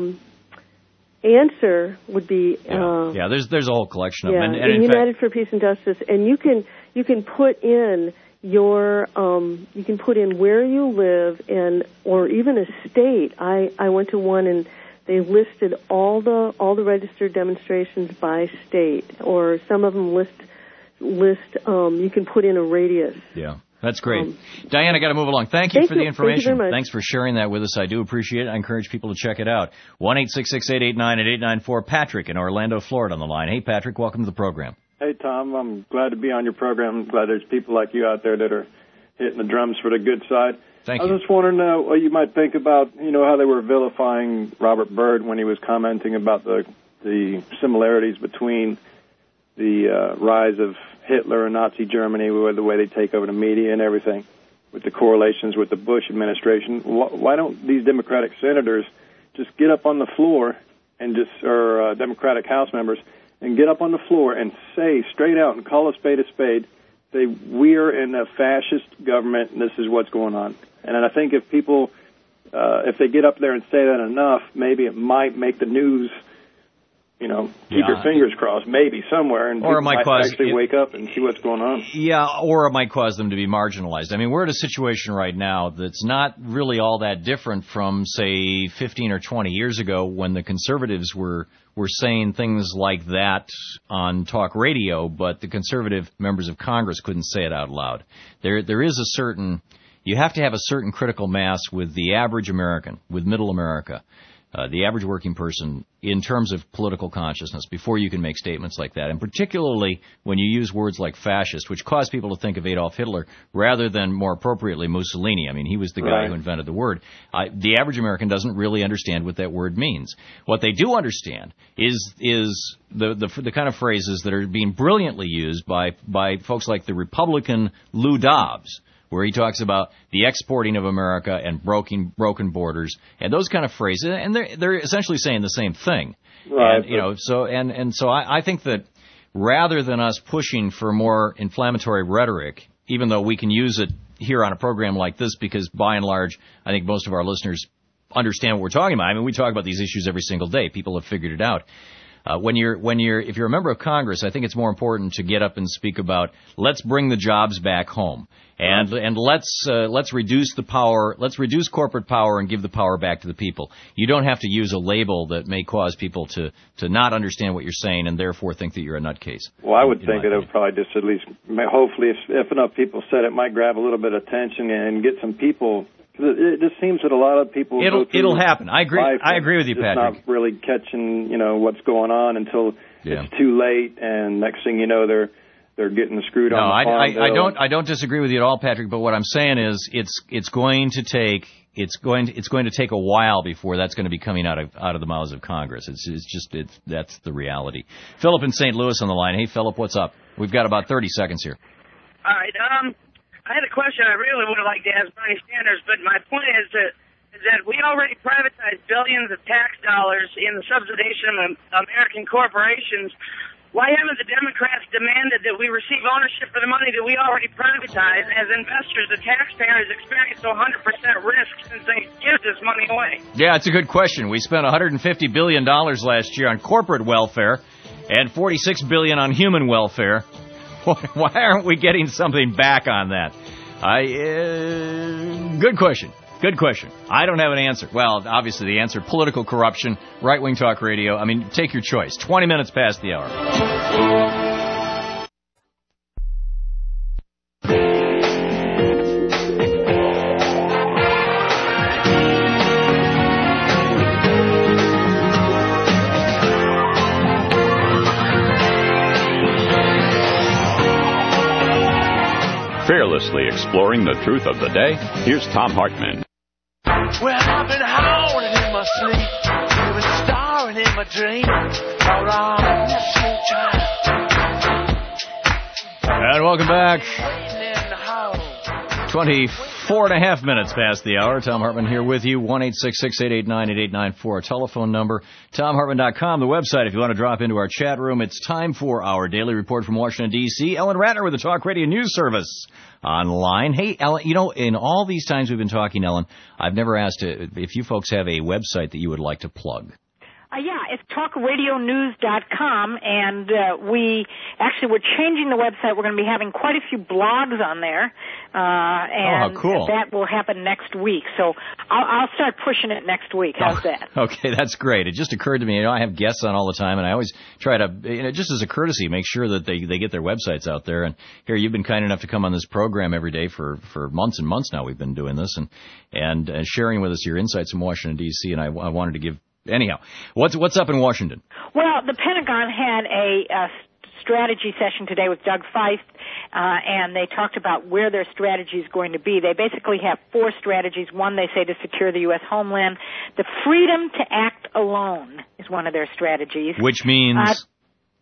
Answer would be. Yeah, there's a whole collection of them. And United for Peace and Justice, and you can put in your you can put in where you live or even a state. I went to one and they listed all the registered demonstrations by state, or some of them list. You can put in a radius. Yeah, that's great. Diane, I got to move along. Thank you for the information. Thank you very much. Thanks for sharing that with us. I do appreciate it. I encourage people to check it out. 1-866-889-8894. Patrick in Orlando, Florida on the line. Hey, Patrick, welcome to the program. Hey, Tom. I'm glad to be on your program. I'm glad there's people like you out there that are hitting the drums for the good side. Thank you. I was just wondering what you might think about, how they were vilifying Robert Byrd when he was commenting about the similarities between the rise of Hitler and Nazi Germany, with the way they take over the media and everything, with the correlations with the Bush administration. Why don't these Democratic senators just get up on the floor and or Democratic House members, and get up on the floor and say straight out and call a spade, say, we're in a fascist government and this is what's going on. And I think if people, if they get up there and say that enough, maybe it might make the news, keep your fingers crossed, maybe somewhere, and or people might actually wake up and see what's going on. Yeah, or it might cause them to be marginalized. I mean, we're in a situation right now that's not really all that different from, say, 15 or 20 years ago when the conservatives were saying things like that on talk radio, but the conservative members of Congress couldn't say it out loud. There is a certain, you have to have a certain critical mass with the average American, with middle America, the average working person, in terms of political consciousness, before you can make statements like that. And particularly when you use words like fascist, which cause people to think of Adolf Hitler rather than, more appropriately, Mussolini. I mean, he was the guy who invented the word. The average American doesn't really understand what that word means. What they do understand is the kind of phrases that are being brilliantly used by folks like the Republican Lou Dobbs, where he talks about the exporting of America and broken borders and those kind of phrases, and they're essentially saying the same thing. Right. And, so I think that rather than us pushing for more inflammatory rhetoric, even though we can use it here on a program like this, because by and large, I think most of our listeners understand what we're talking about. I mean, we talk about these issues every single day. People have figured it out. If you're a member of Congress, I think it's more important to get up and speak about, let's bring the jobs back home, and let's reduce the power, let's reduce corporate power and give the power back to the people. You don't have to use a label that may cause people to not understand what you're saying and therefore think that you're a nutcase. Well, I would think that it would probably just at least, hopefully, if enough people said it, might grab a little bit of attention and get some people. It just seems that a lot of people it'll happen. I agree with you, Patrick. Not really catching what's going on until it's too late, and next thing you know they're getting screwed on the farm bill. I don't disagree with you at all, Patrick. But what I'm saying is it's going to take a while before that's going to be coming out of the mouths of Congress. That's the reality. Philip in St. Louis on the line. Hey, Philip, what's up? We've got about 30 seconds here. All right. I had a question I really would have liked to ask Bernie Sanders, but my point is that we already privatized billions of tax dollars in the subsidization of American corporations. Why haven't the Democrats demanded that we receive ownership for the money that we already privatized? As investors, the taxpayers experience 100% risk since they give this money away. Yeah, it's a good question. We spent $150 billion last year on corporate welfare and $46 billion on human welfare. Why aren't we getting something back on that? Good question. Good question. I don't have an answer. Well, obviously the answer, political corruption, right-wing talk radio. I mean, take your choice. 20 minutes past the hour. Fearlessly exploring the truth of the day, here's Tom Hartman. Well, I've been howling in my sleep, I've been starring in my dream, around and welcome back. 24 and a half minutes past the hour. Tom Hartman here with you. 1-866-889-8894. Our telephone number. TomHartman.com, the website, if you want to drop into our chat room. It's time for our daily report from Washington, D.C. Ellen Ratner with the Talk Radio News Service online. Hey, Ellen, in all these times we've been talking, Ellen, I've never asked if you folks have a website that you would like to plug. Yeah, it's talkradionews.com, and we're changing the website. We're going to be having quite a few blogs on there, and cool. That will happen next week. So I'll start pushing it next week. How's that? Okay, that's great. It just occurred to me, I have guests on all the time, and I always try to, just as a courtesy, make sure that they get their websites out there. And here, you've been kind enough to come on this program every day for months and months now. We've been doing this and sharing with us your insights from Washington, D.C., and I wanted to give. Anyhow, what's up in Washington? Well, the Pentagon had a strategy session today with Doug Feist, and they talked about where their strategy is going to be. They basically have 4 strategies. One, they say, to secure the U.S. homeland. The freedom to act alone is one of their strategies. Which means?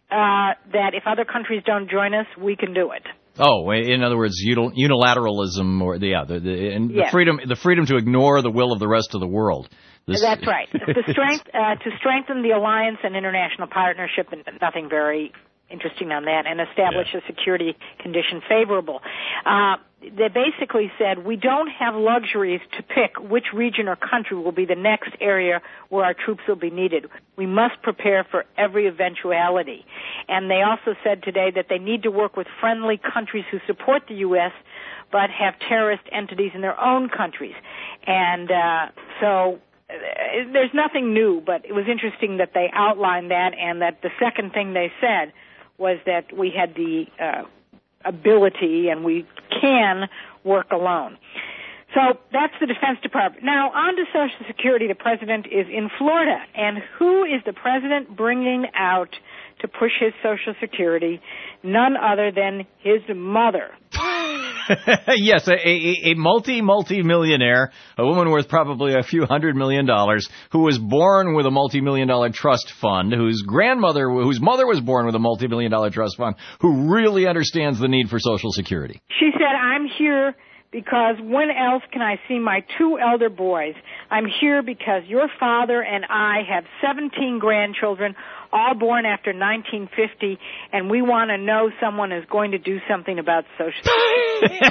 that if other countries don't join us, we can do it. Oh, in other words, unilateralism, or the freedom to ignore the will of the rest of the world. That's right. To strengthen the alliance and international partnership, and nothing very interesting on that, and establish a security condition favorable. They basically said, we don't have luxuries to pick which region or country will be the next area where our troops will be needed. We must prepare for every eventuality. And they also said today that they need to work with friendly countries who support the U.S., but have terrorist entities in their own countries. And so there's nothing new, but it was interesting that they outlined that, and that the second thing they said was that we had the ability and we can work alone. So that's the Defense Department. Now, on to Social Security. The president is in Florida. And who is the president bringing out to push his Social Security? None other than his mother. Yes, a multi-millionaire, a woman worth probably a few $100 million, who was born with a multi-million-dollar trust fund, whose mother was born with a multi-million-dollar trust fund, who really understands the need for Social Security. She said, I'm here because when else can I see my two elder boys? I'm here because your father and I have 17 grandchildren, all born after 1950, and we want to know someone is going to do something about Social Security.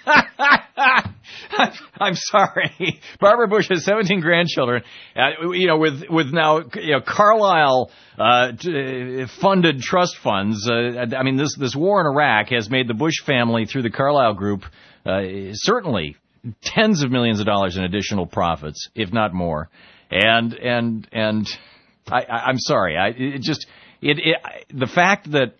I'm sorry. Barbara Bush has 17 grandchildren, with now, Carlyle funded trust funds. This war in Iraq has made the Bush family, through the Carlyle Group, certainly tens of millions of dollars in additional profits, if not more. And I'm sorry. The fact that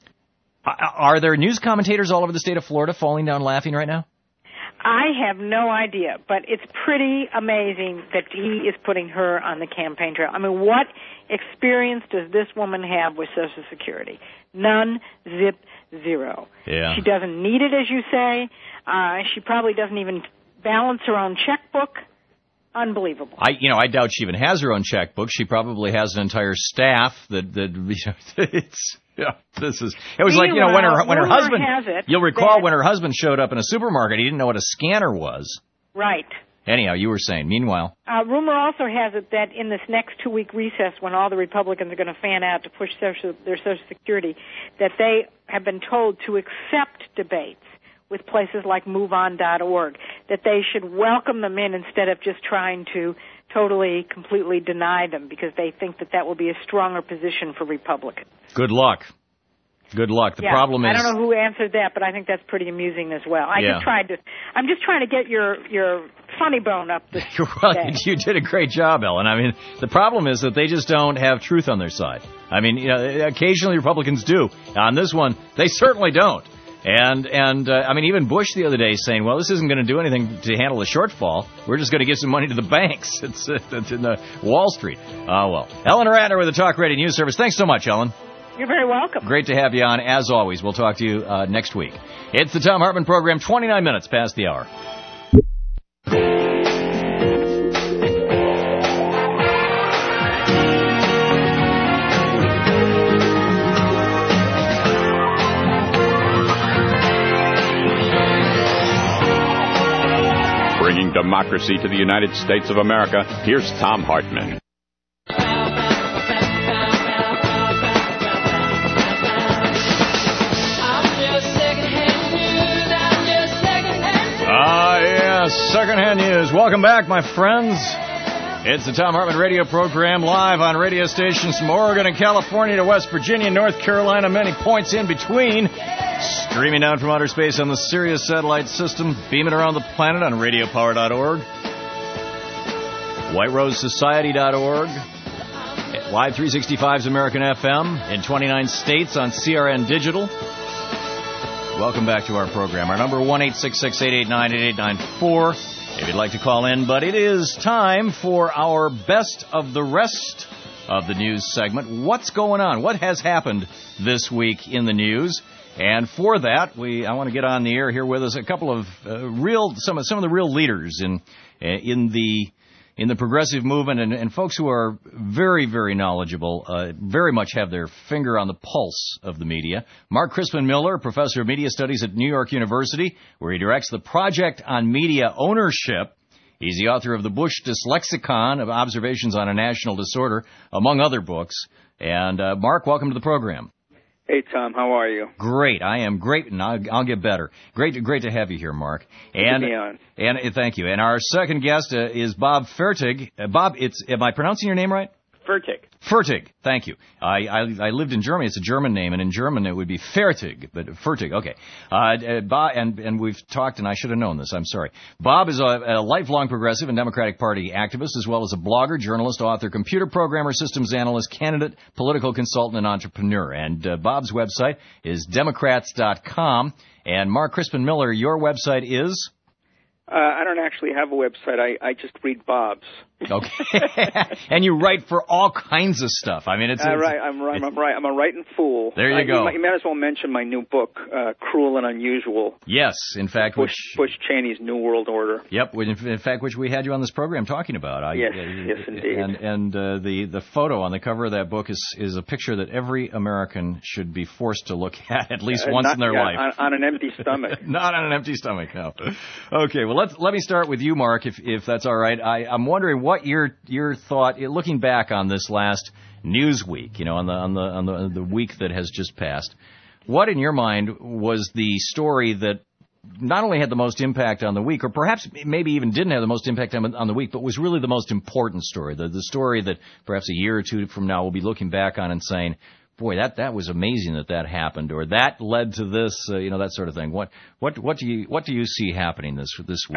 are there news commentators all over the state of Florida falling down laughing right now? I have no idea, but it's pretty amazing that he is putting her on the campaign trail. I mean, what experience does this woman have with Social Security? None, zip, zero. Yeah. She doesn't need it, as you say. She probably doesn't even balance her own checkbook. Unbelievable. I doubt she even has her own checkbook. She probably has an entire staff that it's. Yeah, it was like, when her husband, you'll recall when her husband showed up in a supermarket, he didn't know what a scanner was. Right. Anyhow, you were saying, meanwhile. Rumor also has it that in this next 2-week recess, when all the Republicans are going to fan out to push their Social Security, that they have been told to accept debates with places like MoveOn.org, that they should welcome them in instead of just trying to totally, completely deny them, because they think that will be a stronger position for Republicans. Good luck. Good luck. The problem is, I don't know who answered that, but I think that's pretty amusing as well. I'm just trying to get your funny bone up this Well, you did a great job, Ellen. I mean, the problem is that they just don't have truth on their side. I mean, occasionally Republicans do. On this one, they certainly don't. And even Bush the other day saying, well, this isn't going to do anything to handle the shortfall. We're just going to give some money to the banks. It's in the Wall Street. Oh, well. Ellen Ratner with the Talk Radio News Service. Thanks so much, Ellen. You're very welcome. Great to have you on, as always. We'll talk to you next week. It's the Thom Hartmann Program, 29 minutes past the hour. Bringing democracy to the United States of America, here's Thom Hartmann. Secondhand news. Welcome back, my friends. It's the Thom Hartmann radio program, live on radio stations from Oregon and California to West Virginia, North Carolina, many points in between. Streaming down from outer space on the Sirius satellite system, beaming around the planet on radiopower.org, whiterosesociety.org, Live 365's American FM, in 29 states on CRN Digital. Welcome back to our program. Our number 1-866-889-8894 if you'd like to call in. But it is time for our best of the rest of the news segment. What's going on? What has happened this week in the news? And for that, I want to get on the air here with us a couple of some of the real leaders in the in the progressive movement and folks who are very, very knowledgeable, very much have their finger on the pulse of the media. Mark Crispin Miller, professor of media studies at New York University, where he directs the Project on Media Ownership. He's the author of the Bush Dyslexicon of Observations on a National Disorder, among other books. And Mark, welcome to the program. Hey, Tom, how are you? Great. I am great, and I'll get better. Great to have you here, Mark. And good to be on. And thank you. And our second guest is Bob Fertig. Bob, am I pronouncing your name right? Fertig. Thank you. I lived in Germany. It's a German name, and in German it would be Fertig, but Fertig. Okay. Bob, and we've talked, and I should have known this. I'm sorry. Bob is a lifelong progressive and Democratic Party activist, as well as a blogger, journalist, author, computer programmer, systems analyst, candidate, political consultant, and entrepreneur. And Bob's website is Democrats.com. And Mark Crispin Miller, your website is? I don't actually have a website. I just read Bob's. Okay. And you write for all kinds of stuff. I mean, it's right. I'm a writing fool. There you go. You might as well mention my new book, Cruel and Unusual. Yes, in fact, Bush Cheney's New World Order. Yep, in fact, which we had you on this program talking about. Yes, indeed. And the photo on the cover of that book is a picture that every American should be forced to look at least once in their life. On an empty stomach. Not on an empty stomach, no. Okay, well, let me start with you, Mark, if that's all right. I'm wondering what your thought, looking back on this last news week, on the week that has just passed. What in your mind was the story that not only had the most impact on the week, or perhaps maybe even didn't have the most impact on the week, but was really the most important story, the story that perhaps a year or two from now we'll be looking back on and saying, boy, that was amazing that happened, or that led to this, that sort of thing. What do you see happening this week?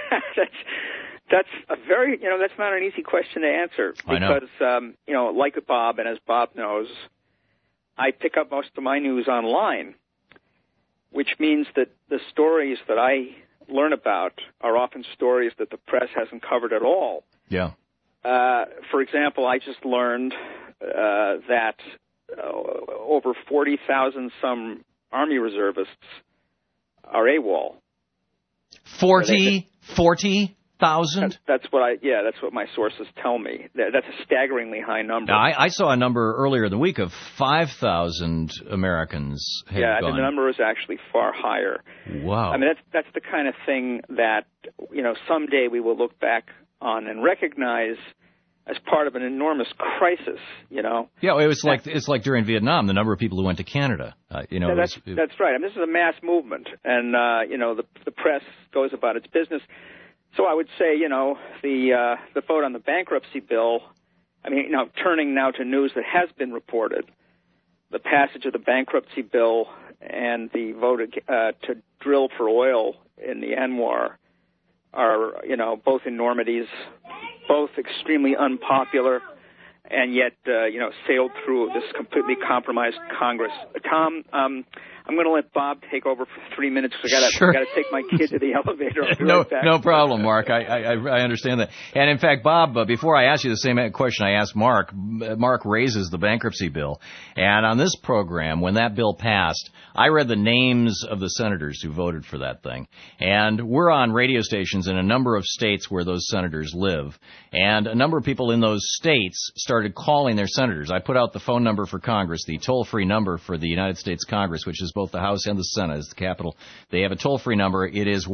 That's a very, that's not an easy question to answer because, like Bob, and as Bob knows, I pick up most of my news online, which means that the stories that I learn about are often stories that the press hasn't covered at all. Yeah. For example, I just learned that over 40,000 some Army reservists are AWOL. 40,000? That's what my sources tell me. That's a staggeringly high number. Now, I saw a number earlier in the week of 5,000 Americans had gone. Yeah, the number is actually far higher. Wow. I mean, that's the kind of thing that, someday we will look back on and recognize as part of an enormous crisis, Yeah, it's like during Vietnam, the number of people who went to Canada. That's right. I mean, this is a mass movement, and the press goes about its business. So I would say, the vote on the bankruptcy bill. I mean, turning now to news that has been reported, the passage of the bankruptcy bill and the vote to drill for oil in the ANWR are, both enormities, both extremely unpopular, and yet, sailed through this completely compromised Congress. Tom, I'm going to let Bob take over for 3 minutes because I got to take my kid to the elevator. No problem, Mark. I understand that. And in fact, Bob, before I ask you the same question I asked Mark, Mark raises the bankruptcy bill. And on this program, when that bill passed, I read the names of the senators who voted for that thing. And we're on radio stations in a number of states where those senators live. And a number of people in those states started calling their senators. I put out the phone number for Congress, the toll-free number for the United States Congress, which is both the House and the Senate, is the Capitol. They have a toll-free number. It is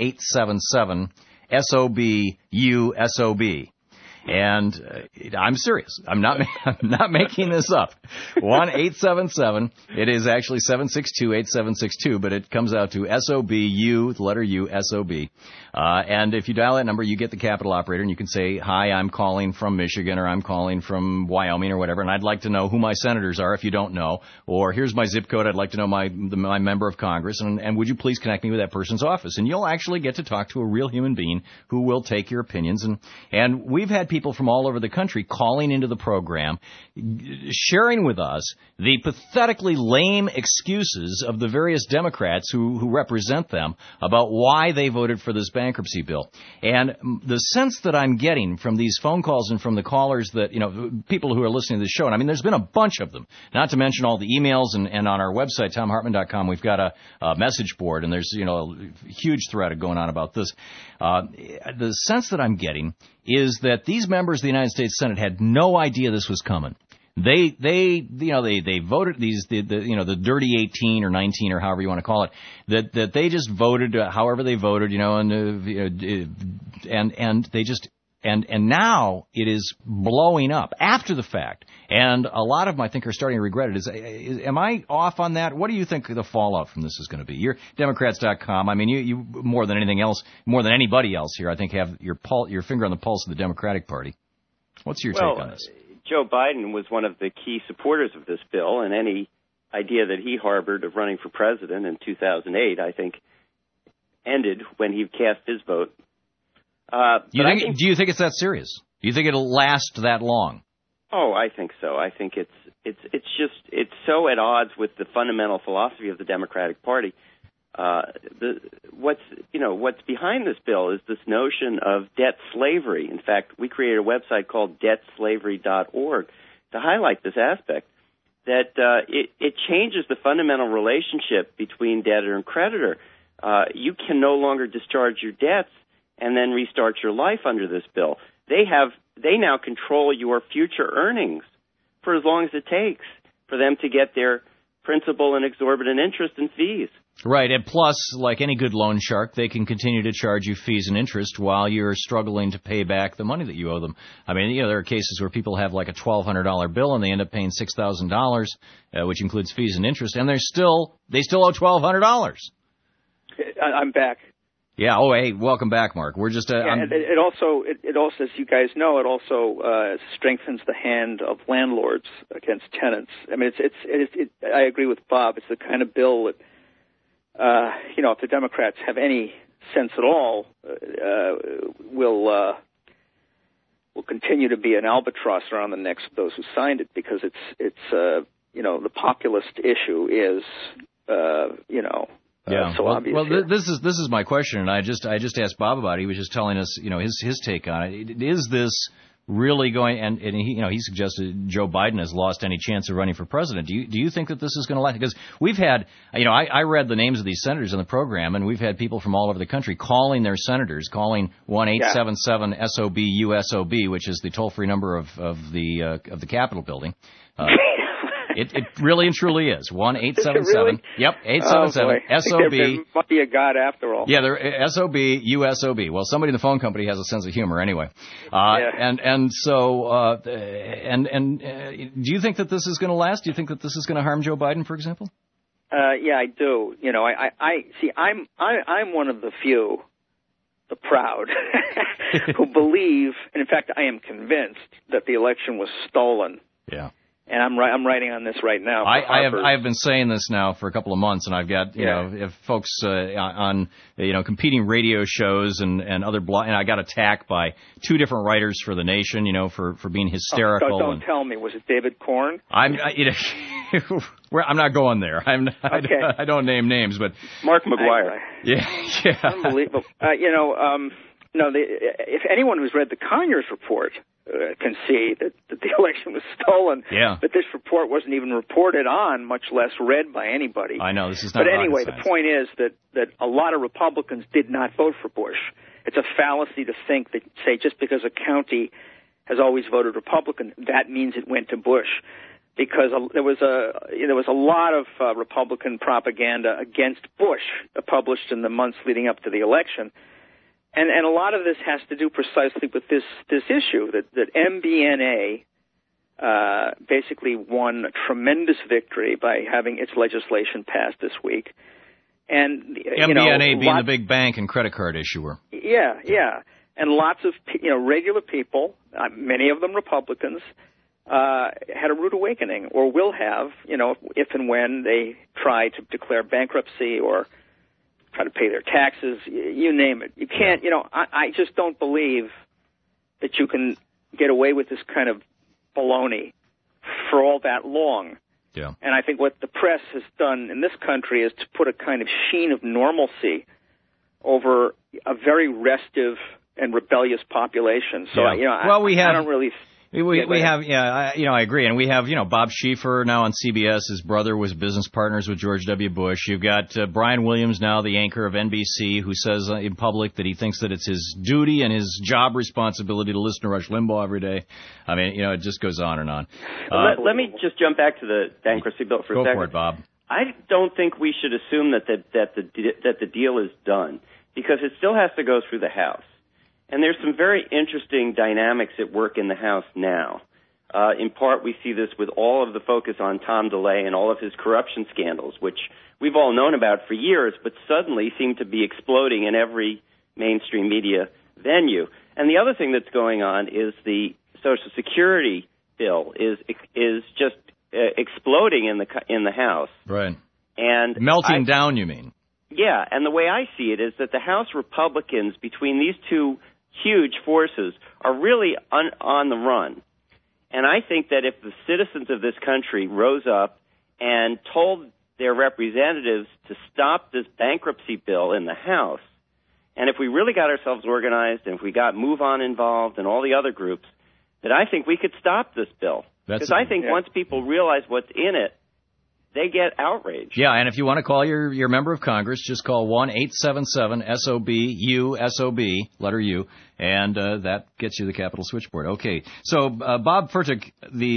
1-877-SOB-USOB. And I'm serious. I'm not making this up. 1-877. It is actually 762-8762, but it comes out to SOBU, the letter U, SOB. And if you dial that number, you get the Capitol operator, and you can say, hi, I'm calling from Michigan, or I'm calling from Wyoming, or whatever, and I'd like to know who my senators are if you don't know, or here's my zip code, I'd like to know my member of Congress, and would you please connect me with that person's office? And you'll actually get to talk to a real human being who will take your opinions. And we've had people from all over the country calling into the program, sharing with us the pathetically lame excuses of the various Democrats who represent them about why they voted for this bankruptcy bill. And the sense that I'm getting from these phone calls and from the callers that, people who are listening to the show, and I mean, there's been a bunch of them, not to mention all the emails, and on our website, TomHartman.com, we've got a message board, and there's, a huge thread going on about this. The sense that I'm getting is that these members of the United States Senate had no idea this was coming. They voted the dirty 18 or 19 or however you want to call it, that they just voted however they voted, and they just. And now it is blowing up after the fact. And a lot of them, I think, are starting to regret it. Am I off on that? What do you think the fallout from this is going to be? You're Democrats.com. I mean, you more than anything else, more than anybody else here, I think, have your finger on the pulse of the Democratic Party. What's your take on this? Joe Biden was one of the key supporters of this bill, and any idea that he harbored of running for president in 2008, I think, ended when he cast his vote. Do you think it's that serious? Do you think it'll last that long? Oh, I think so. I think it's so at odds with the fundamental philosophy of the Democratic Party. What's behind this bill is this notion of debt slavery. In fact, we created a website called debtslavery.org to highlight this aspect, that it changes the fundamental relationship between debtor and creditor. You can no longer discharge your debts and then restart your life under this bill. They now control your future earnings for as long as it takes for them to get their principal and exorbitant interest and fees. Right, and plus, like any good loan shark, they can continue to charge you fees and interest while you're struggling to pay back the money that you owe them. I mean, there are cases where people have like a $1,200 bill and they end up paying $6,000, which includes fees and interest, and they still owe $1,200. I'm back. Yeah. Oh, hey, welcome back, Mark. We're just. It also, as you guys know, it also strengthens the hand of landlords against tenants. I mean, I agree with Bob. It's the kind of bill that, if the Democrats have any sense at all, will continue to be an albatross around the necks of those who signed it, because it's the populist issue is Yeah. So obvious. Well, this is my question, and I just asked Bob about it. He was just telling us, his take on it. Is this really going? And he suggested Joe Biden has lost any chance of running for president. Do you think that this is going to last? Because we've had, I read the names of these senators in the program, and we've had people from all over the country calling their senators, calling 1-877-SOB-USOB, which is the toll-free number of the Capitol building. It really and truly is. 1-877. Really? Yep, 877-SOB. There must be a God after all. Yeah, they're SOB-USOB. Well, somebody in the phone company has a sense of humor anyway. And so do you think that this is going to last? Do you think that this is going to harm Joe Biden, for example? Yeah, I do. I'm one of the few, the proud, who believe, and in fact, I am convinced that the election was stolen. Yeah. And I'm writing on this right now. I have been saying this now for a couple of months, and I've got if folks on competing radio shows and other and I got attacked by two different writers for The Nation, for being hysterical. Don't tell me, was it David Corn? I'm not going there. Okay. I don't name names, but Mark McGuire. Yeah. Unbelievable. If anyone who's read the Conyers report can see that the election was stolen. Yeah. But this report wasn't even reported on, much less read by anybody. I know, this is not But anyway, rocket the point is that a lot of Republicans did not vote for Bush. It's a fallacy to think that, say, just because a county has always voted Republican, that means it went to Bush. Because there was a lot of Republican propaganda against Bush published in the months leading up to the election. And a lot of this has to do precisely with this issue that MBNA basically won a tremendous victory by having its legislation passed this week. And MBNA being the big bank and credit card issuer. Yeah, and lots of regular people, many of them Republicans, had a rude awakening, or will have, if and when they try to declare bankruptcy or try to pay their taxes, you name it. You can't, I just don't believe that you can get away with this kind of baloney for all that long. Yeah. And I think what the press has done in this country is to put a kind of sheen of normalcy over a very restive and rebellious population. So, yeah. I don't really... We have, I agree. And we have, Bob Schieffer now on CBS. His brother was business partners with George W. Bush. You've got Brian Williams, now the anchor of NBC, who says in public that he thinks that it's his duty and his job responsibility to listen to Rush Limbaugh every day. I mean, it just goes on and on. Let me just jump back to the bankruptcy bill for a second. Go for it, Bob. I don't think we should assume that the deal is done, because it still has to go through the House. And there's some very interesting dynamics at work in the House now. In part, we see this with all of the focus on Tom DeLay and all of his corruption scandals, which we've all known about for years, but suddenly seem to be exploding in every mainstream media venue. And the other thing that's going on is the Social Security bill is just exploding in the House. Right. And melting down, you mean? Yeah, and the way I see it is that the House Republicans, between these two huge forces, are really on the run. And I think that if the citizens of this country rose up and told their representatives to stop this bankruptcy bill in the House, and if we really got ourselves organized and if we got Move On involved and all the other groups, that I think we could stop this bill. Because I think once people realize what's in it, they get outraged. Yeah, and if you want to call your member of Congress, just call 1-877-SOB-USOB, letter U, and that gets you the Capitol switchboard. Okay, so Bob Fertig,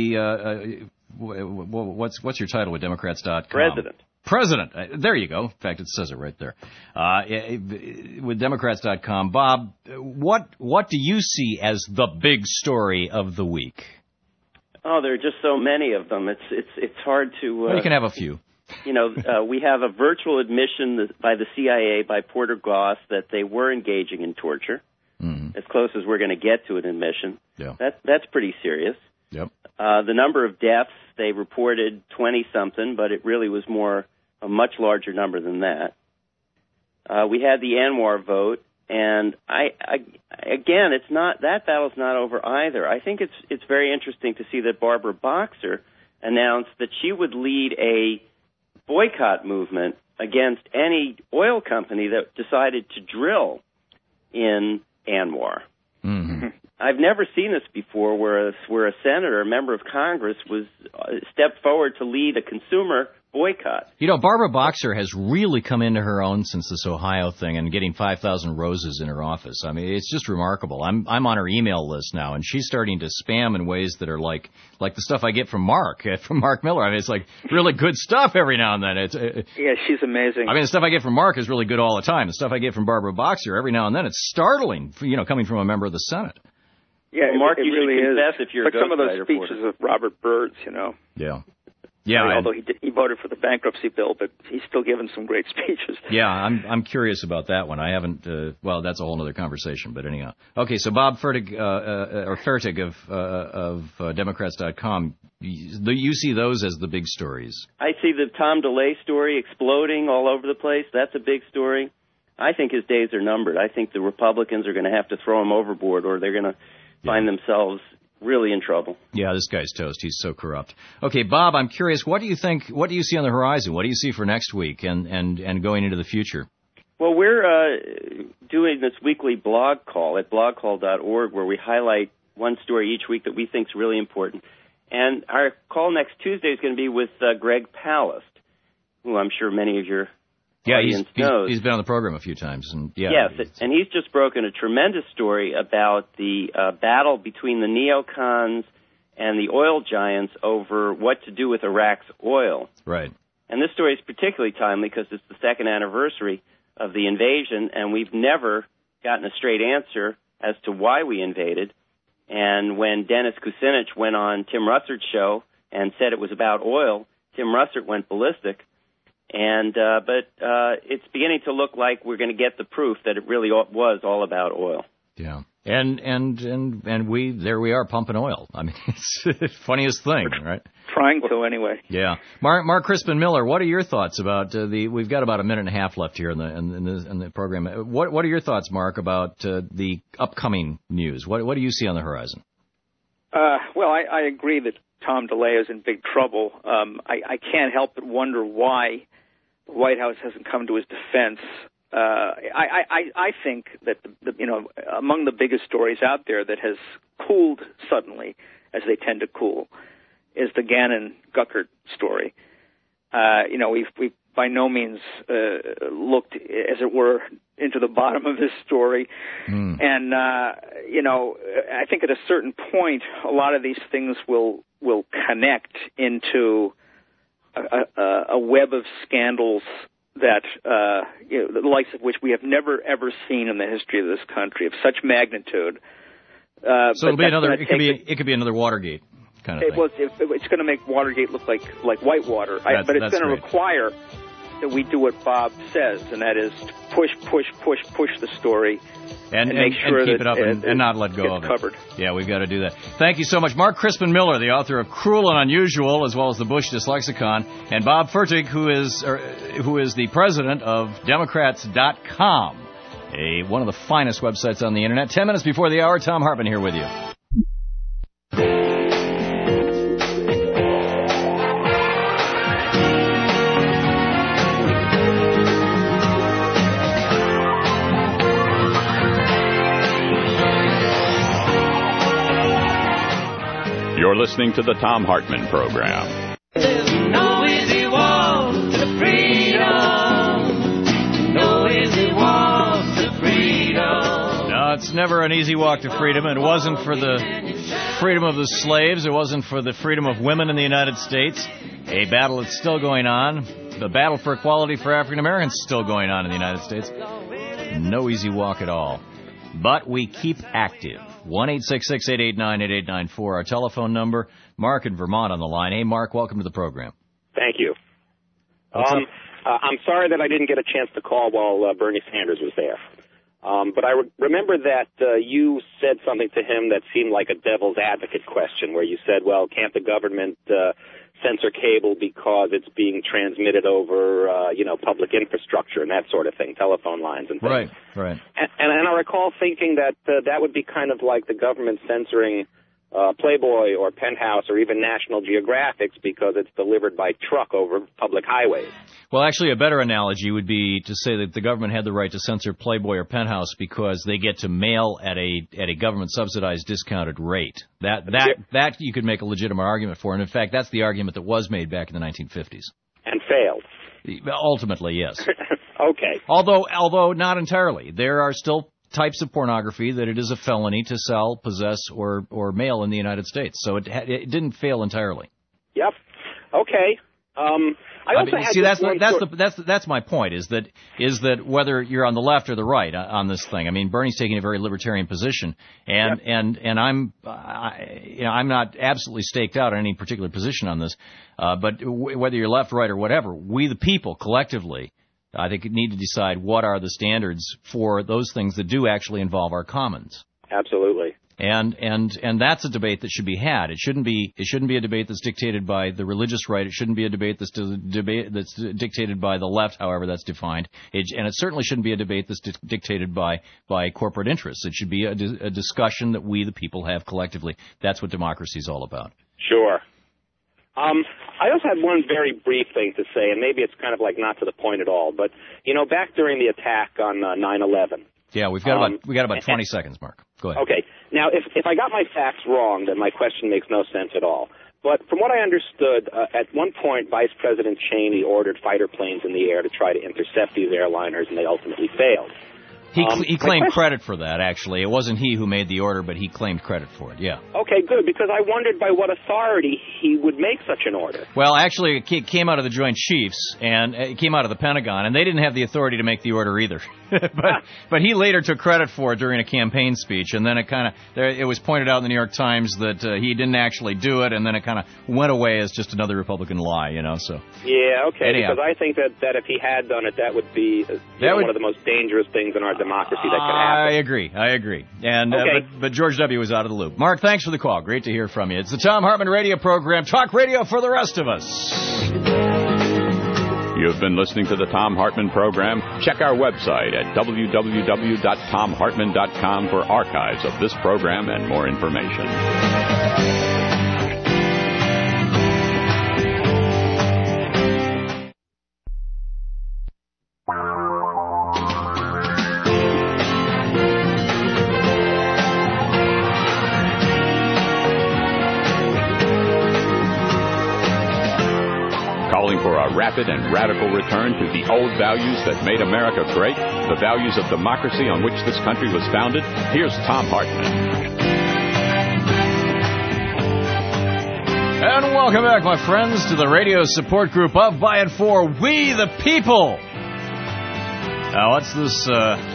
what's your title with Democrats.com? President. There you go. In fact, it says it right there. With Democrats.com. Bob, what do you see as the big story of the week? Oh, there are just so many of them. It's hard to. Well, you can have a few. We have a virtual admission by the CIA, by Porter Goss, that they were engaging in torture. As close as we're going to get to an admission. Yeah. That's pretty serious. Yep. The number of deaths, they reported 20-something, but it really was a much larger number than that. We had the Anwar vote. And again, it's not, that battle's not over either. I think it's very interesting to see that Barbara Boxer announced that she would lead a boycott movement against any oil company that decided to drill in Anwar. Mm-hmm. I've never seen this before, where a senator, a member of Congress, was stepped forward to lead a consumer boycott. Barbara Boxer has really come into her own since this Ohio thing and getting 5,000 roses in her office. I mean, it's just remarkable. I'm on her email list now, and she's starting to spam in ways that are like the stuff I get from Mark Miller. I mean, it's like really good stuff every now and then. Yeah, she's amazing. I mean, the stuff I get from Mark is really good all the time. The stuff I get from Barbara Boxer every now and then, it's startling, coming from a member of the Senate. Yeah, well, Mark, it you really should confess is. if you're like some of those speeches reporter. of Robert Byrd's, Yeah. Yeah, although he voted for the bankruptcy bill, but he's still given some great speeches. Yeah, I'm curious about that one. I haven't. That's a whole other conversation. But anyhow, okay. So Bob Fertig of Democrats.com, you see those as the big stories. I see the Tom DeLay story exploding all over the place. That's a big story. I think his days are numbered. I think the Republicans are going to have to throw him overboard, or they're going to find themselves really in trouble. Yeah, this guy's toast. He's so corrupt. Okay, Bob, I'm curious. What do you think? What do you see on the horizon? What do you see for next week and going into the future? Well, we're doing this weekly blog call at blogcall.org where we highlight one story each week that we think is really important. And our call next Tuesday is going to be with Greg Palast, who I'm sure many of your audience knows. He's been on the program a few times. Yes, and he's just broken a tremendous story about the battle between the neocons and the oil giants over what to do with Iraq's oil. Right. And this story is particularly timely because it's the second anniversary of the invasion, and we've never gotten a straight answer as to why we invaded. And when Dennis Kucinich went on Tim Russert's show and said it was about oil, Tim Russert went ballistic. But it's beginning to look like we're going to get the proof that it really was all about oil. Yeah. And we are pumping oil. I mean, it's the funniest thing, right? Trying to, anyway. Yeah. Mark Crispin Miller, what are your thoughts about we've got about a minute and a half left here in the program. What are your thoughts, Mark, about the upcoming news? What do you see on the horizon? Well, I agree that Tom DeLay is in big trouble. I can't help but wonder why the White House hasn't come to his defense. I think that among the biggest stories out there that has cooled suddenly as they tend to cool, is the Gannon-Guckert story. We've by no means looked, as it were, into the bottom of this story. And, I think at a certain point, a lot of these things will connect into a web of scandals that, the likes of which we have never, ever seen in the history of this country of such magnitude. So it'll be another, it could be another Watergate kind of thing. It's going to make Watergate look like Whitewater. But it's going to require that we do what Bob says, and that is to push the story and make sure and keep that it up and not let go of it. Covered. Yeah, we've got to do that. Thank you so much. Mark Crispin Miller, the author of Cruel and Unusual, as well as the Bush Dyslexicon, and Bob Fertig, who is the president of Democrats.com, one of the finest websites on the Internet. 10 minutes before the hour, Tom Hartman here with you. You're listening to the Tom Hartman Program. There's no easy walk to freedom. No easy walk to freedom. No, it's never an easy walk to freedom. It wasn't for the freedom of the slaves. It wasn't for the freedom of women in the United States. A battle that's still going on. The battle for equality for African Americans is still going on in the United States. No easy walk at all. But we keep active. 1-866-889-8894, our telephone number. Mark in Vermont on the line. Hey, Mark, welcome to the program. Thank you. I'm sorry that I didn't get a chance to call while Bernie Sanders was there. But I remember that you said something to him that seemed like a devil's advocate question, where you said, well, can't the government censor cable because it's being transmitted over, public infrastructure and that sort of thing, telephone lines and things. Right. And I recall thinking that that would be kind of like the government censoring Playboy or Penthouse or even National Geographics because it's delivered by truck over public highways. Well, actually, a better analogy would be to say that the government had the right to censor Playboy or Penthouse because they get to mail at a government-subsidized discounted rate. That you could make a legitimate argument for, and in fact, that's the argument that was made back in the 1950s. And failed. Ultimately, yes. Okay. Although not entirely. There are still types of pornography that it is a felony to sell, possess, or mail in the United States. So it didn't fail entirely. Yep. Okay. That's my point. Is that whether you're on the left or the right on this thing. I mean, Bernie's taking a very libertarian position, and I'm not absolutely staked out on any particular position on this. But whether you're left, right, or whatever, we the people collectively, I think, need to decide what are the standards for those things that do actually involve our commons. Absolutely. And that's a debate that should be had. It shouldn't be a debate that's dictated by the religious right. It shouldn't be a debate that's dictated by the left, however that's defined. And it certainly shouldn't be a debate that's dictated by corporate interests. It should be a discussion that we the people have collectively. That's what democracy is all about. Sure. I also had one very brief thing to say, and maybe it's kind of like not to the point at all. But back during the attack on 9/11. Yeah, we got about 20 seconds, Mark. Go ahead. Okay. Now, if I got my facts wrong, then my question makes no sense at all. But from what I understood, at one point, Vice President Cheney ordered fighter planes in the air to try to intercept these airliners, and they ultimately failed. He claimed credit for that, actually. It wasn't he who made the order, but he claimed credit for it, yeah. Okay, good, because I wondered by what authority he would make such an order. Well, actually, it came out of the Joint Chiefs, and it came out of the Pentagon, and they didn't have the authority to make the order either. But he later took credit for it during a campaign speech, and then it was pointed out in the New York Times that he didn't actually do it, and then it kind of went away as just another Republican lie, so. Yeah, okay, anyhow. Because I think that if he had done it, that would be one of the most dangerous things in our democracy that could happen. I agree. And okay. But George W. was out of the loop. Mark, thanks for the call. Great to hear from you. It's the Tom Hartman Radio Program, talk radio for the rest of us. You've been listening to the Tom Hartman Program. Check our website at www.tomhartman.com for archives of this program and more information. rapid and radical return to the old values that made America great, the values of democracy on which this country was founded? Here's Thom Hartmann. And welcome back, my friends, to the radio support group of, by, and for We the People. Now, what's this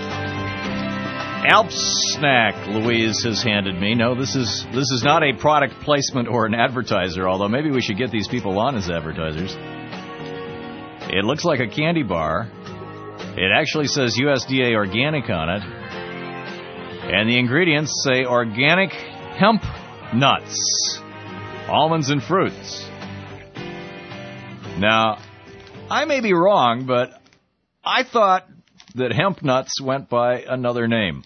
Alps snack Louise has handed me? No, this is not a product placement or an advertiser, although maybe we should get these people on as advertisers. It looks like a candy bar. It actually says USDA Organic on it. And the ingredients say organic hemp nuts, almonds and fruits. Now, I may be wrong, but I thought that hemp nuts went by another name.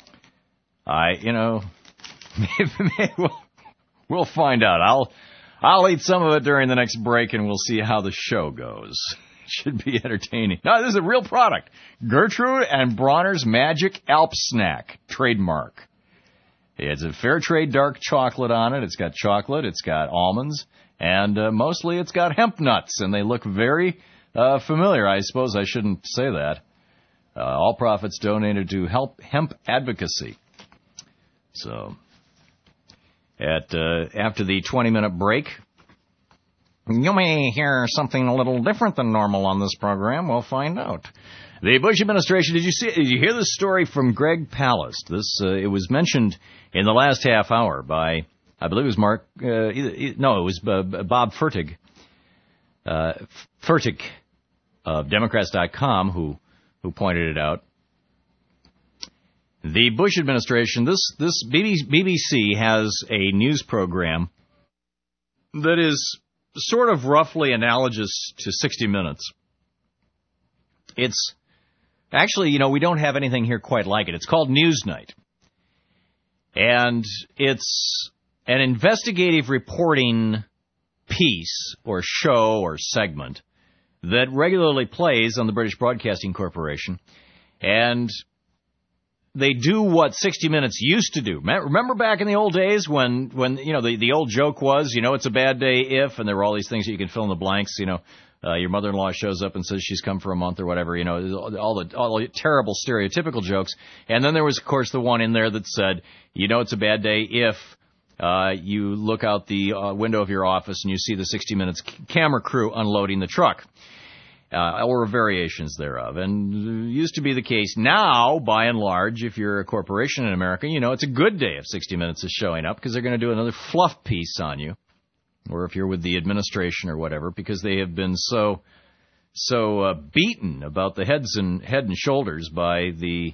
We'll find out. I'll eat some of it during the next break, and we'll see how the show goes. Should be entertaining. No, this is a real product. Gertrude and Bronner's Magic Alp Snack, trademark. It's a fair trade dark chocolate on it. It's got chocolate, it's got almonds, and mostly it's got hemp nuts, and they look very familiar. I suppose I shouldn't say that. All profits donated to hemp advocacy. So, after the 20-minute break, you may hear something a little different than normal on this program. We'll find out. The Bush administration, did you hear this story from Greg Palast? It was mentioned in the last half hour by, I believe it was it was Bob Fertig. Fertig of Democrats.com who pointed it out. The Bush administration, this BBC has a news program that is sort of roughly analogous to 60 Minutes. It's actually, we don't have anything here quite like it. It's called Newsnight. And it's an investigative reporting piece or show or segment that regularly plays on the British Broadcasting Corporation. And they do what 60 Minutes used to do. Remember back in the old days when the old joke was, it's a bad day if, and there were all these things that you can fill in the blanks, your mother-in-law shows up and says she's come for a month or whatever, all the terrible stereotypical jokes. And then there was, of course, the one in there that said, it's a bad day if you look out the window of your office and you see the 60 Minutes camera crew unloading the truck. Or variations thereof. And used to be the case. Now, by and large, if you're a corporation in America, it's a good day if 60 Minutes is showing up because they're going to do another fluff piece on you. Or if you're with the administration or whatever, because they have been so beaten about the head and shoulders by the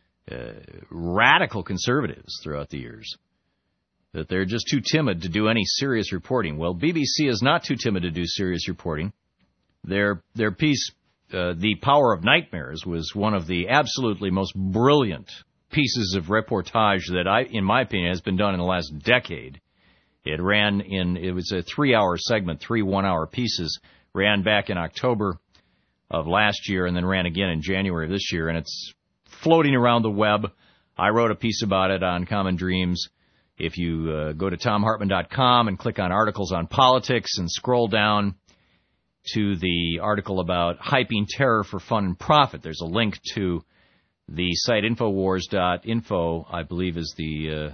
radical conservatives throughout the years that they're just too timid to do any serious reporting. Well, BBC is not too timid to do serious reporting. Their piece, The Power of Nightmares, was one of the absolutely most brilliant pieces of reportage that in my opinion, has been done in the last decade. It was a 3-hour segment, 3 one-hour pieces, ran back in October of last year and then ran again in January of this year, and it's floating around the web. I wrote a piece about it on Common Dreams. If you go to TomHartmann.com and click on Articles on Politics and scroll down to the article about hyping terror for fun and profit, there's a link to the site Infowars.info, I believe is the...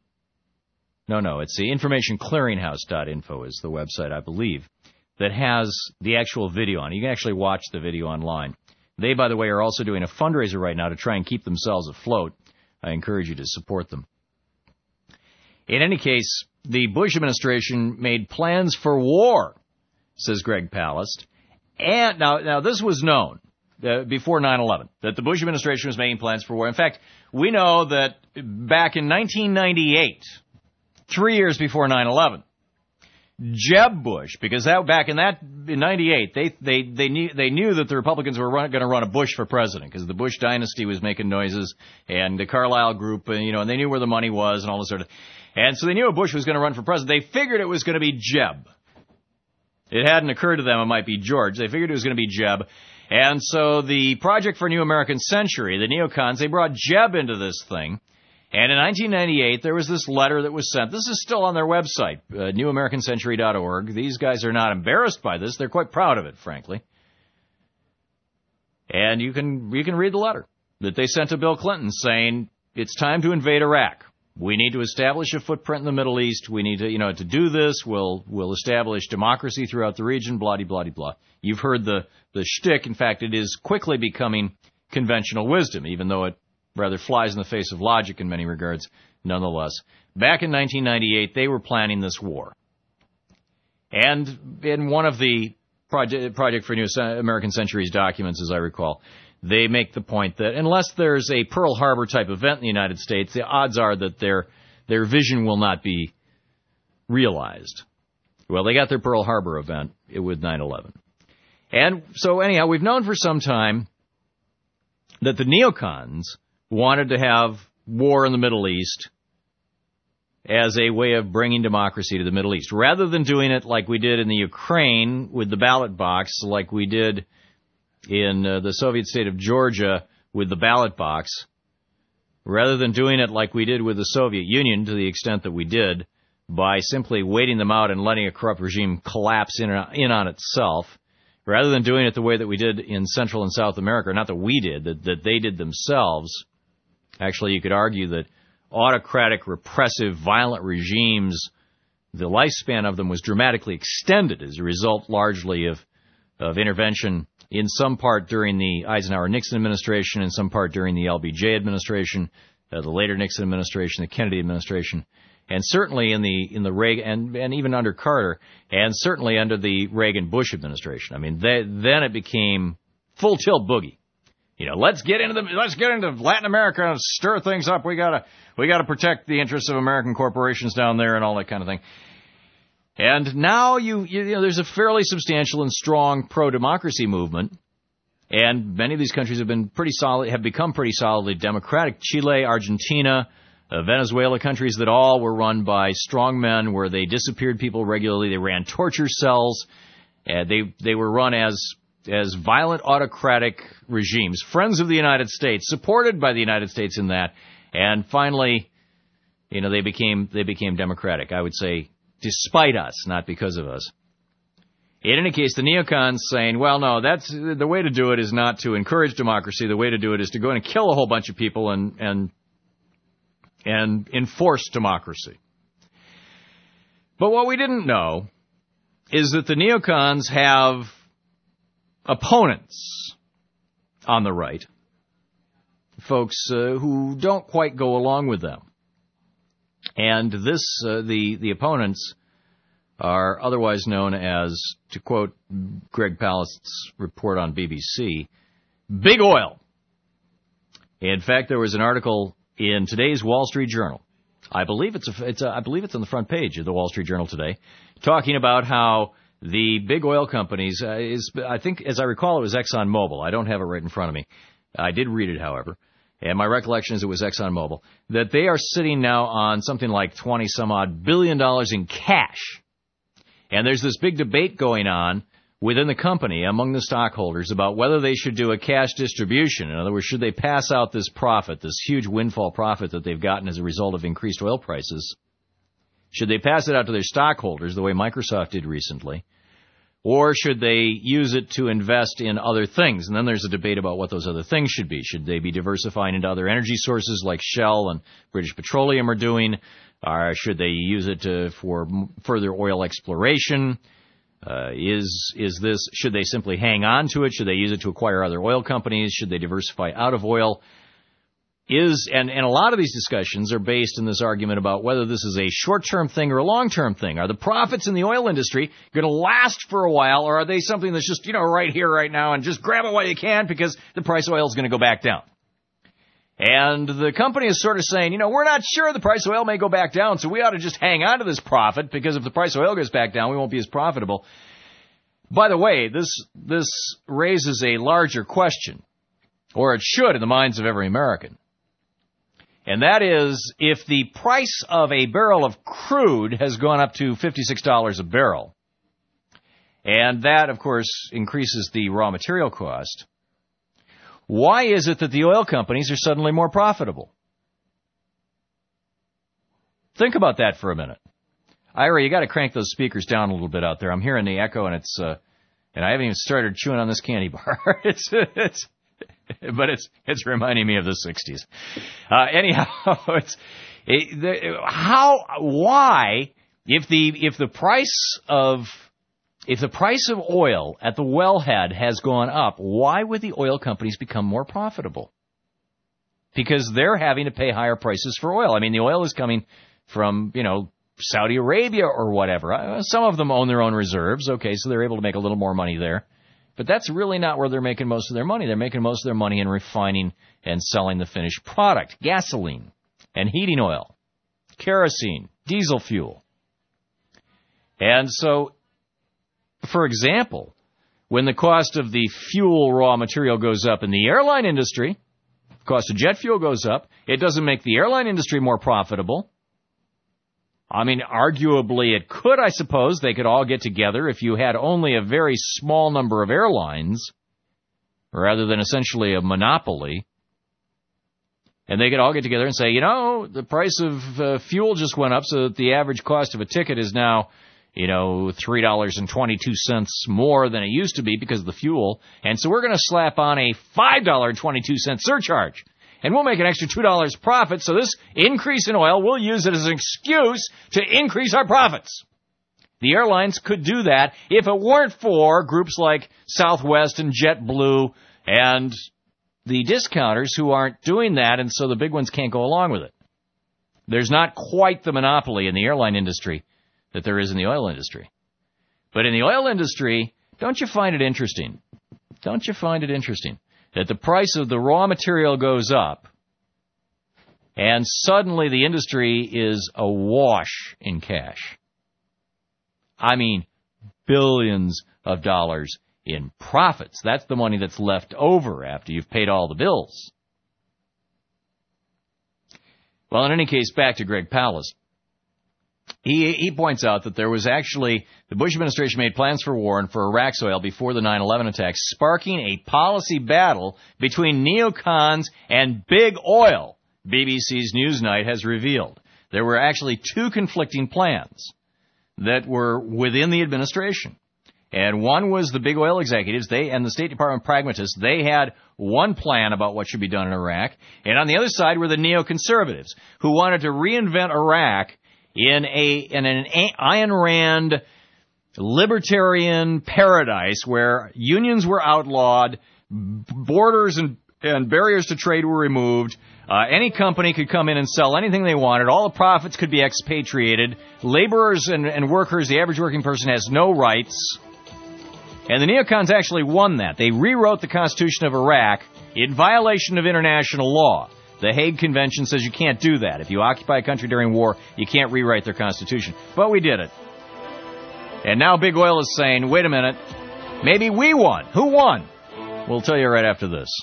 it's the informationclearinghouse.info is the website, I believe, that has the actual video on it. You can actually watch the video online. They, by the way, are also doing a fundraiser right now to try and keep themselves afloat. I encourage you to support them. In any case, the Bush administration made plans for war, says Greg Palast. And now this was known before 9/11, that the Bush administration was making plans for war. In fact, we know that back in 1998, 3 years before 9/11, Jeb Bush, because back in 98, they knew that the Republicans were going to run a Bush for president because the Bush dynasty was making noises, and the Carlyle group, and they knew where the money was and all this sort of. And so they knew a Bush was going to run for president. They figured it was going to be Jeb. It hadn't occurred to them it might be George. They figured it was going to be Jeb. And so the Project for a New American Century, the neocons, they brought Jeb into this thing. And in 1998, there was this letter that was sent. This is still on their website, newamericancentury.org. These guys are not embarrassed by this. They're quite proud of it, frankly. And you can read the letter that they sent to Bill Clinton saying, it's time to invade Iraq. We need to establish a footprint in the Middle East. We need to, to do this, we'll establish democracy throughout the region, blah-de-blah-de-blah. You've heard the shtick. In fact, it is quickly becoming conventional wisdom, even though it rather flies in the face of logic in many regards, nonetheless. Back in 1998, they were planning this war. And in one of the Project for New American Centuries documents, as I recall, they make the point that unless there's a Pearl Harbor type event in the United States, the odds are that their vision will not be realized. Well, they got their Pearl Harbor event with 9/11. And so anyhow, we've known for some time that the neocons wanted to have war in the Middle East as a way of bringing democracy to the Middle East. Rather than doing it like we did in the Ukraine with the ballot box, like we did in the Soviet state of Georgia with the ballot box, rather than doing it like we did with the Soviet Union to the extent that we did, by simply waiting them out and letting a corrupt regime collapse in on itself, rather than doing it the way that we did in Central and South America, not that we did, that they did themselves. Actually, you could argue that autocratic, repressive, violent regimes, the lifespan of them was dramatically extended as a result largely of intervention in some part during the Eisenhower-Nixon administration, in some part during the LBJ administration, the later Nixon administration, the Kennedy administration, and certainly in the Reagan and even under Carter, and certainly under the Reagan-Bush administration. I mean, then it became full tilt boogie. Let's get into Latin America and stir things up. We gotta protect the interests of American corporations down there and all that kind of thing. And now there's a fairly substantial and strong pro-democracy movement, and many of these countries have become pretty solidly democratic. Chile, Argentina, Venezuela, countries that all were run by strong men, where they disappeared people regularly. They ran torture cells. They were run as violent autocratic regimes, friends of the United States, supported by the United States in that, and finally, they became democratic. I would say, despite us, not because of us. In any case, the neocons saying, well, no, that's the way to do it is not to encourage democracy. The way to do it is to go in and kill a whole bunch of people and enforce democracy. But what we didn't know is that the neocons have opponents on the right, folks who don't quite go along with them. And the opponents are otherwise known as, to quote Greg Palast's report on BBC, Big Oil. In fact, there was an article in today's Wall Street Journal. I believe it's on the front page of the Wall Street Journal today, talking about how the big oil companies I think, as I recall, it was ExxonMobil. I don't have it right in front of me. I did read it, however. And my recollection is it was ExxonMobil, that they are sitting now on something like $20-some-odd billion in cash. And there's this big debate going on within the company among the stockholders about whether they should do a cash distribution. In other words, should they pass out this profit, this huge windfall profit that they've gotten as a result of increased oil prices? Should they pass it out to their stockholders the way Microsoft did recently? Or should they use it to invest in other things? And then there's a debate about what those other things should be. Should they be diversifying into other energy sources like Shell and British Petroleum are doing? Or should they use it for further oil exploration? Should they simply hang on to it? Should they use it to acquire other oil companies? Should they diversify out of oil? And a lot of these discussions are based in this argument about whether this is a short-term thing or a long-term thing. Are the profits in the oil industry going to last for a while, or are they something that's just, right here, right now, and just grab it while you can because the price of oil is going to go back down? And the company is sort of saying, we're not sure the price of oil may go back down, so we ought to just hang on to this profit because if the price of oil goes back down, we won't be as profitable. By the way, this raises a larger question, or it should in the minds of every American. And that is, if the price of a barrel of crude has gone up to $56 a barrel, and that, of course, increases the raw material cost, why is it that the oil companies are suddenly more profitable? Think about that for a minute. Ira, you got to crank those speakers down a little bit out there. I'm hearing the echo, and and I haven't even started chewing on this candy bar. But it's reminding me of the 60s. Anyhow, why, if the price of oil at the wellhead has gone up, why would the oil companies become more profitable? Because they're having to pay higher prices for oil. I mean, the oil is coming from, Saudi Arabia or whatever. Some of them own their own reserves. Okay, so they're able to make a little more money there. But that's really not where they're making most of their money. They're making most of their money in refining and selling the finished product, gasoline and heating oil, kerosene, diesel fuel. And so, for example, when the cost of the fuel raw material goes up in the airline industry, the cost of jet fuel goes up, it doesn't make the airline industry more profitable. I mean, arguably it could, I suppose. They could all get together if you had only a very small number of airlines, rather than essentially a monopoly. And they could all get together and say, the price of fuel just went up so that the average cost of a ticket is now, $3.22 more than it used to be because of the fuel. And so we're going to slap on a $5.22 surcharge. And we'll make an extra $2 profit, so this increase in oil, we'll use it as an excuse to increase our profits. The airlines could do that if it weren't for groups like Southwest and JetBlue and the discounters who aren't doing that, and so the big ones can't go along with it. There's not quite the monopoly in the airline industry that there is in the oil industry. But in the oil industry, don't you find it interesting? Don't you find it interesting that the price of the raw material goes up, and suddenly the industry is awash in cash? I mean, billions of dollars in profits. That's the money that's left over after you've paid all the bills. Well, in any case, back to Greg Palast. He points out that there was actually, the Bush administration made plans for war and for Iraq's oil before the 9/11 attacks, sparking a policy battle between neocons and big oil, BBC's Newsnight has revealed. There were actually two conflicting plans that were within the administration. And one was the big oil executives, and the State Department pragmatists. They had one plan about what should be done in Iraq. And on the other side were the neoconservatives, who wanted to reinvent Iraq in an Ayn Rand libertarian paradise where unions were outlawed, borders and barriers to trade were removed, any company could come in and sell anything they wanted, all the profits could be expatriated, laborers and workers, the average working person has no rights. And the neocons actually won that. They rewrote the Constitution of Iraq in violation of international law. The Hague Convention says you can't do that. If you occupy a country during war, you can't rewrite their constitution. But we did it. And now Big Oil is saying, wait a minute, maybe we won. Who won? We'll tell you right after this.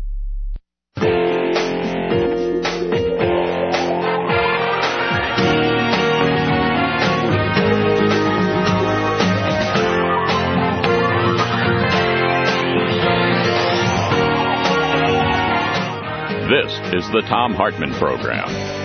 This is the Thom Hartmann Program.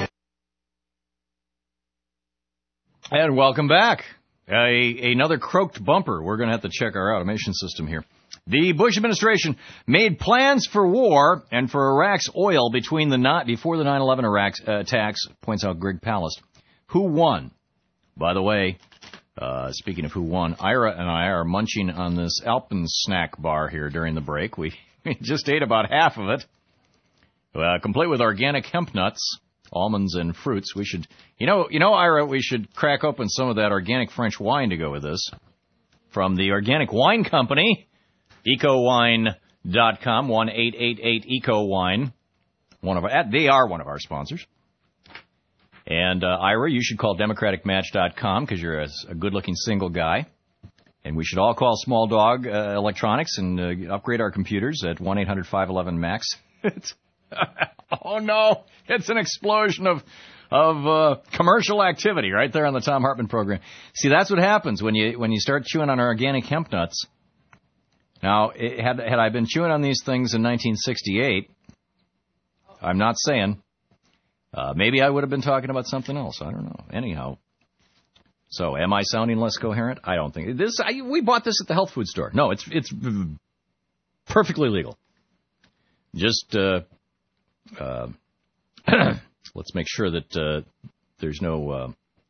And welcome back. Another croaked bumper. We're going to have to check our automation system here. The Bush administration made plans for war and for Iraq's oil before the 9/11 Iraq attacks, points out Greg Palast. Who won? By the way, speaking of who won, Ira and I are munching on this Alpen snack bar here during the break. We just ate about half of it. Complete with organic hemp nuts, almonds, and fruits. We should, Ira, we should crack open some of that organic French wine to go with this. From the Organic Wine Company, EcoWine.com, 1-888-ECO-WINE. They are one of our sponsors. And, Ira, you should call DemocraticMatch.com because you're a good-looking single guy. And we should all call Small Dog Electronics and upgrade our computers at 1-800-511-MAX. Oh, no. It's an explosion of commercial activity right there on the Thom Hartmann Program. See, that's what happens when you start chewing on organic hemp nuts. Now, had I been chewing on these things in 1968, I'm not saying, Maybe I would have been talking about something else. I don't know. Anyhow. So, am I sounding less coherent? I don't think. We bought this at the health food store. No, it's perfectly legal. Just let's make sure that there's no...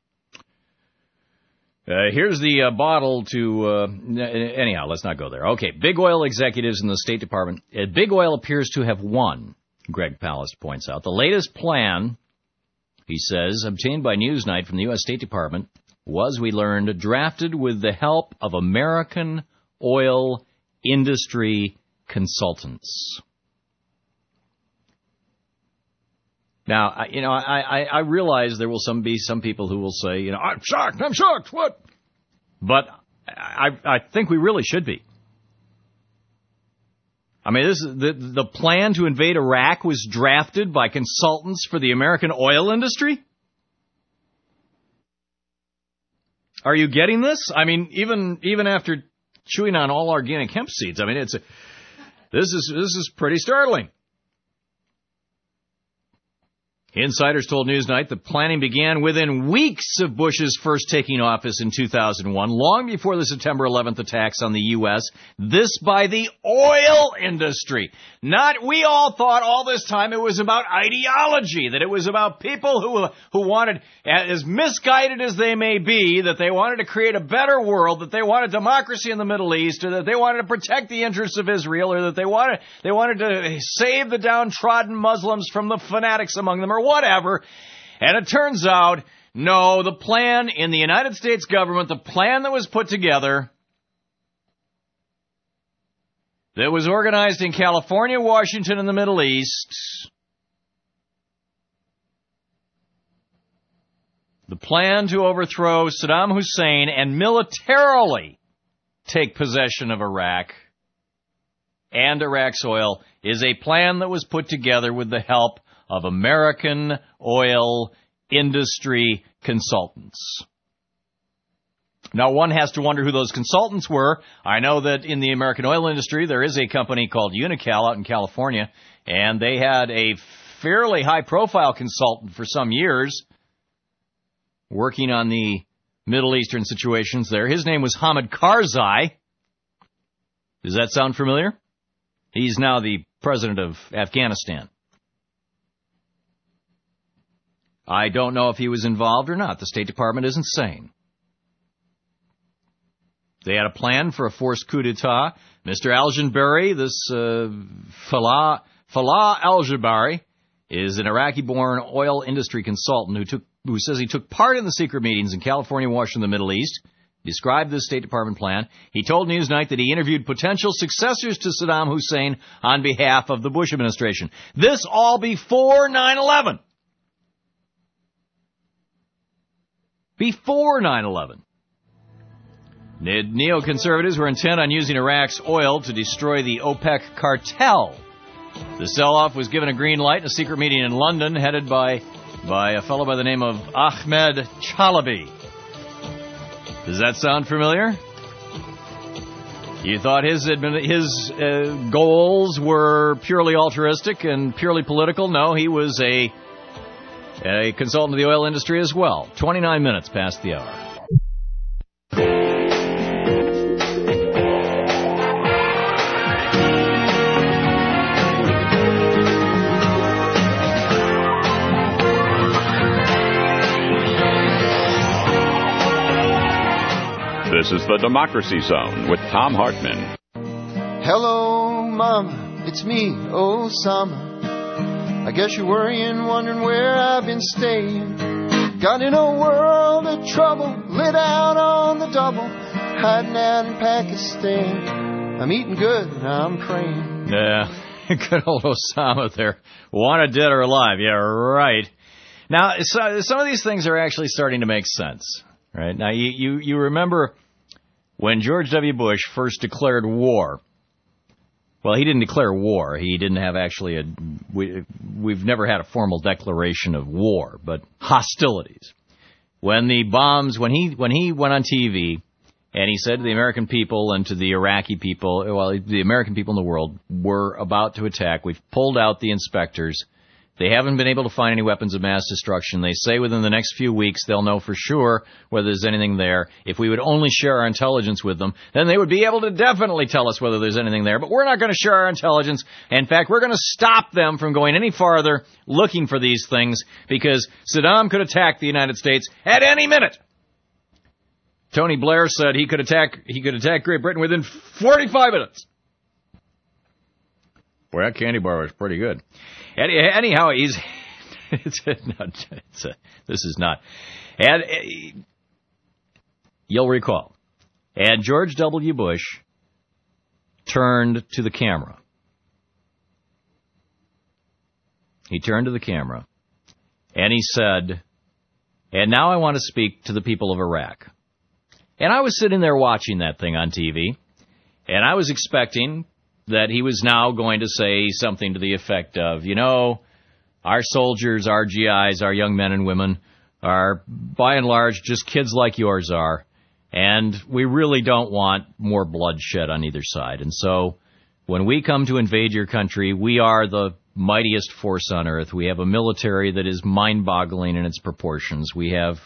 here's the bottle to... anyhow, let's not go there. Okay, big oil executives in the State Department. Big oil appears to have won, Greg Palast points out. The latest plan, he says, obtained by Newsnight from the U.S. State Department, was, we learned, drafted with the help of American oil industry consultants. Now, I realize there will be some people who will say, I'm shocked, what? But I think we really should be. I mean, the plan to invade Iraq was drafted by consultants for the American oil industry? Are you getting this? I mean, even after chewing on all organic hemp seeds, I mean, this is pretty startling. Insiders told Newsnight the planning began within weeks of Bush's first taking office in 2001, long before the September 11th attacks on the U.S., this by the oil industry. We all thought all this time it was about ideology, that it was about people who wanted, as misguided as they may be, that they wanted to create a better world, that they wanted democracy in the Middle East, or that they wanted to protect the interests of Israel, or that they wanted to save the downtrodden Muslims from the fanatics among them, or whatever. And it turns out, no, the plan in the United States government, the plan that was put together, that was organized in California, Washington, and the Middle East, the plan to overthrow Saddam Hussein and militarily take possession of Iraq and Iraq's oil, is a plan that was put together with the help of American oil industry consultants. Now, one has to wonder who those consultants were. I know that in the American oil industry, there is a company called Unocal out in California, and they had a fairly high-profile consultant for some years working on the Middle Eastern situations there. His name was Hamid Karzai. Does that sound familiar? He's now the president of Afghanistan. I don't know if he was involved or not. The State Department isn't saying. They had a plan for a forced coup d'etat. Mr. Al-Jabari, this Falah Al-Jabari, is an Iraqi-born oil industry consultant who says he took part in the secret meetings in California, Washington, and the Middle East. Described the State Department plan. He told Newsnight that he interviewed potential successors to Saddam Hussein on behalf of the Bush administration. This all before 9/11. Before 9/11. Neoconservatives were intent on using Iraq's oil to destroy the OPEC cartel. The sell-off was given a green light in a secret meeting in London headed by a fellow by the name of Ahmed Chalabi. Does that sound familiar? You thought his goals were purely altruistic and purely political? No, he was a consultant of the oil industry as well. 29 minutes past the hour. This is the Democracy Zone with Tom Hartman. Hello, Mama, it's me, Osama. I guess you're worrying, wondering where I've been staying. Got in a world of trouble, lit out on the double, hiding out in Pakistan. I'm eating good, and I'm praying. Yeah, good old Osama there. Wanted dead or alive, yeah, right. Now, some of these things are actually starting to make sense, right? Now, you remember when George W. Bush first declared war. Well, he didn't declare war. He didn't have actually we've never had a formal declaration of war, but hostilities. When the bombs, when he went on TV and he said to the American people and to the Iraqi people, well, the American people in the world were about to attack. We've pulled out the inspectors. They haven't been able to find any weapons of mass destruction. They say within the next few weeks they'll know for sure whether there's anything there. If we would only share our intelligence with them, then they would be able to definitely tell us whether there's anything there. But we're not going to share our intelligence. In fact, we're going to stop them from going any farther looking for these things because Saddam could attack the United States at any minute. Tony Blair said he could attack Great Britain within 45 minutes. Well, that candy bar was pretty good. Anyhow, this is not. And you'll recall, and George W. Bush turned to the camera. He turned to the camera, and he said, and now I want to speak to the people of Iraq. And I was sitting there watching that thing on TV, and I was expecting that he was now going to say something to the effect of, our soldiers, our GIs, our young men and women are, by and large, just kids like yours are, and we really don't want more bloodshed on either side. And so when we come to invade your country, we are the mightiest force on earth. We have a military that is mind-boggling in its proportions. We have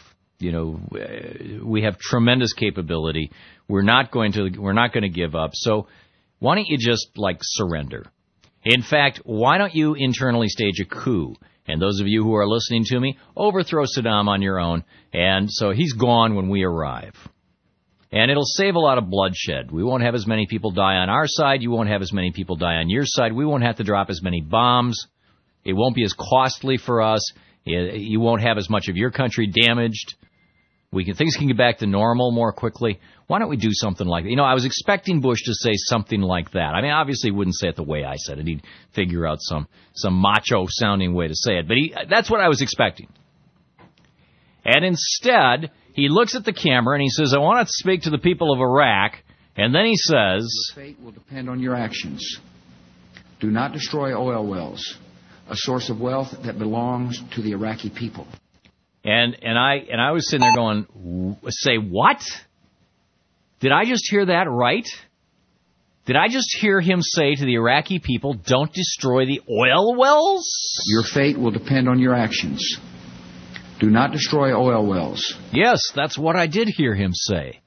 tremendous capability. We're not going to give up. So why don't you just, surrender? In fact, why don't you internally stage a coup? And those of you who are listening to me, overthrow Saddam on your own, and so he's gone when we arrive. And it'll save a lot of bloodshed. We won't have as many people die on our side. You won't have as many people die on your side. We won't have to drop as many bombs. It won't be as costly for us. You won't have as much of your country damaged. Things can get back to normal more quickly. Why don't we do something like that? I was expecting Bush to say something like that. I mean, obviously he wouldn't say it the way I said it. He'd figure out some macho-sounding way to say it. But that's what I was expecting. And instead, he looks at the camera and he says, I want to speak to the people of Iraq. And then he says, your fate will depend on your actions. Do not destroy oil wells, a source of wealth that belongs to the Iraqi people. And I was sitting there going, say what? Did I just hear that right? Did I just hear him say to the Iraqi people, don't destroy the oil wells? Your fate will depend on your actions. Do not destroy oil wells. Yes, that's what I did hear him say.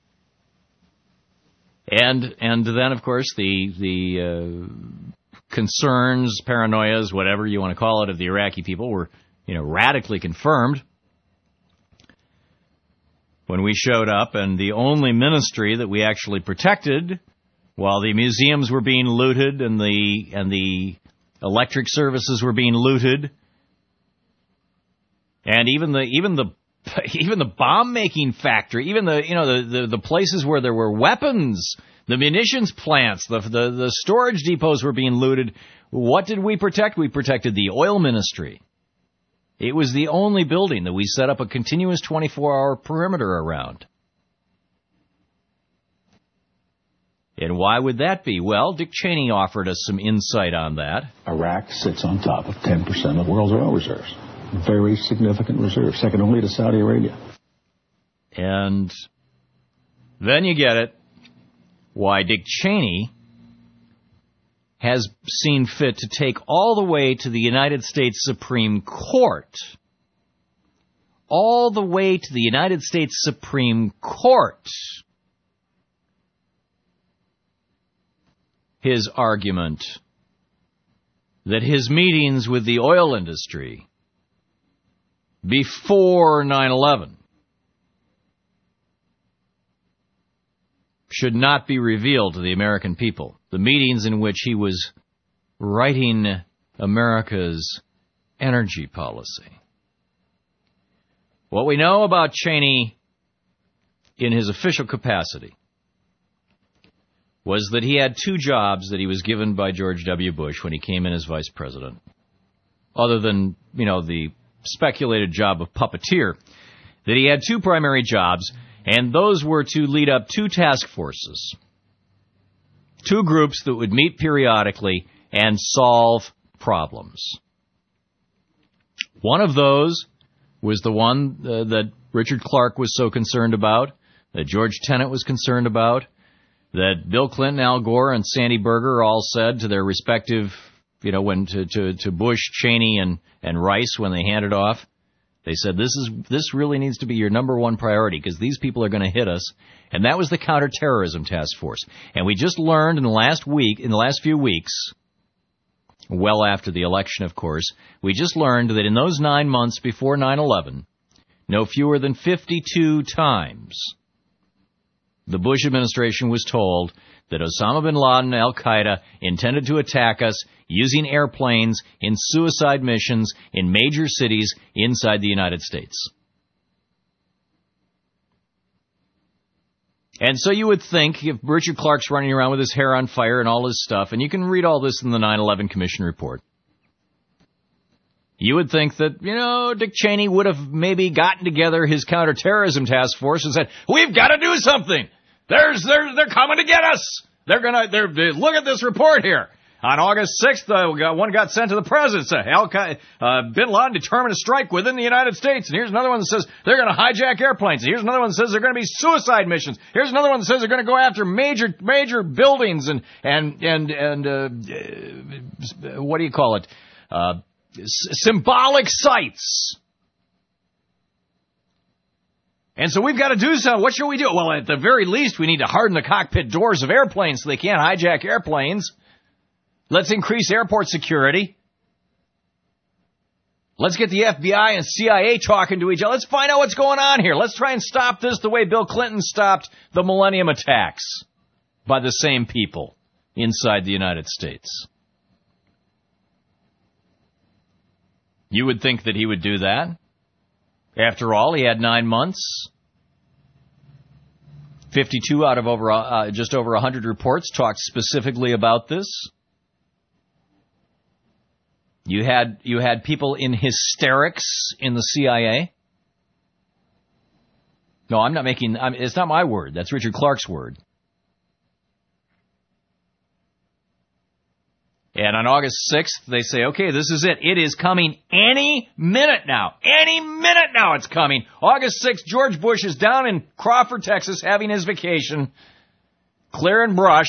And then, of course, the concerns, paranoias, whatever you want to call it, of the Iraqi people were radically confirmed when we showed up, and the only ministry that we actually protected while the museums were being looted and the electric services were being looted, and even the bomb making factory, even the places where there were weapons, the munitions plants, the storage depots were being looted. What did we protect? We protected the oil ministry. It was the only building that we set up a continuous 24-hour perimeter around. And why would that be? Well, Dick Cheney offered us some insight on that. Iraq sits on top of 10% of the world's oil reserves. Very significant reserve, second only to Saudi Arabia. And then you get it, why Dick Cheney has seen fit to take all the way to the United States Supreme Court. All the way to the United States Supreme Court. His argument that his meetings with the oil industry before 9/11 should not be revealed to the American people. The meetings in which he was writing America's energy policy. What we know about Cheney in his official capacity was that he had two jobs that he was given by George W. Bush when he came in as vice president. Other than, the speculated job of puppeteer, that he had two primary jobs, and those were to lead up two task forces. Two groups that would meet periodically and solve problems. One of those was the one that Richard Clark was so concerned about, that George Tenet was concerned about, that Bill Clinton, Al Gore, and Sandy Berger all said to their respective when to Bush, Cheney, and Rice when they handed off. They said this really needs to be your number one priority because these people are going to hit us, and that was the counterterrorism task force. And we just learned in the last few weeks, well after the election, of course, we just learned that in those 9 months before 9/11, no fewer than 52 times, the Bush administration was told that Osama bin Laden and al-Qaeda intended to attack us using airplanes in suicide missions in major cities inside the United States. And so you would think, if Richard Clark's running around with his hair on fire and all his stuff, and you can read all this in the 9/11 Commission report, you would think that, Dick Cheney would have maybe gotten together his counterterrorism task force and said, we've got to do something. They're coming to get us. Look at this report here. On August 6th, one got sent to the president. Said, bin Laden determined to strike within the United States. And here's another one that says they're going to hijack airplanes. And here's another one that says they're going to be suicide missions. Here's another one that says they're going to go after major buildings and what do you call it? Symbolic sites. And so we've got to do something. What should we do? Well, at the very least, we need to harden the cockpit doors of airplanes so they can't hijack airplanes. Let's increase airport security. Let's get the FBI and CIA talking to each other. Let's find out what's going on here. Let's try and stop this the way Bill Clinton stopped the Millennium attacks by the same people inside the United States. You would think that he would do that. After all, he had 9 months. 52 out of just over 100 reports talked specifically about this. You had people in hysterics in the CIA. No, I'm not making. It's not my word. That's Richard Clark's word. And on August 6th, they say, okay, this is it. It is coming any minute now. Any minute now it's coming. August 6th, George Bush is down in Crawford, Texas, having his vacation, clearing brush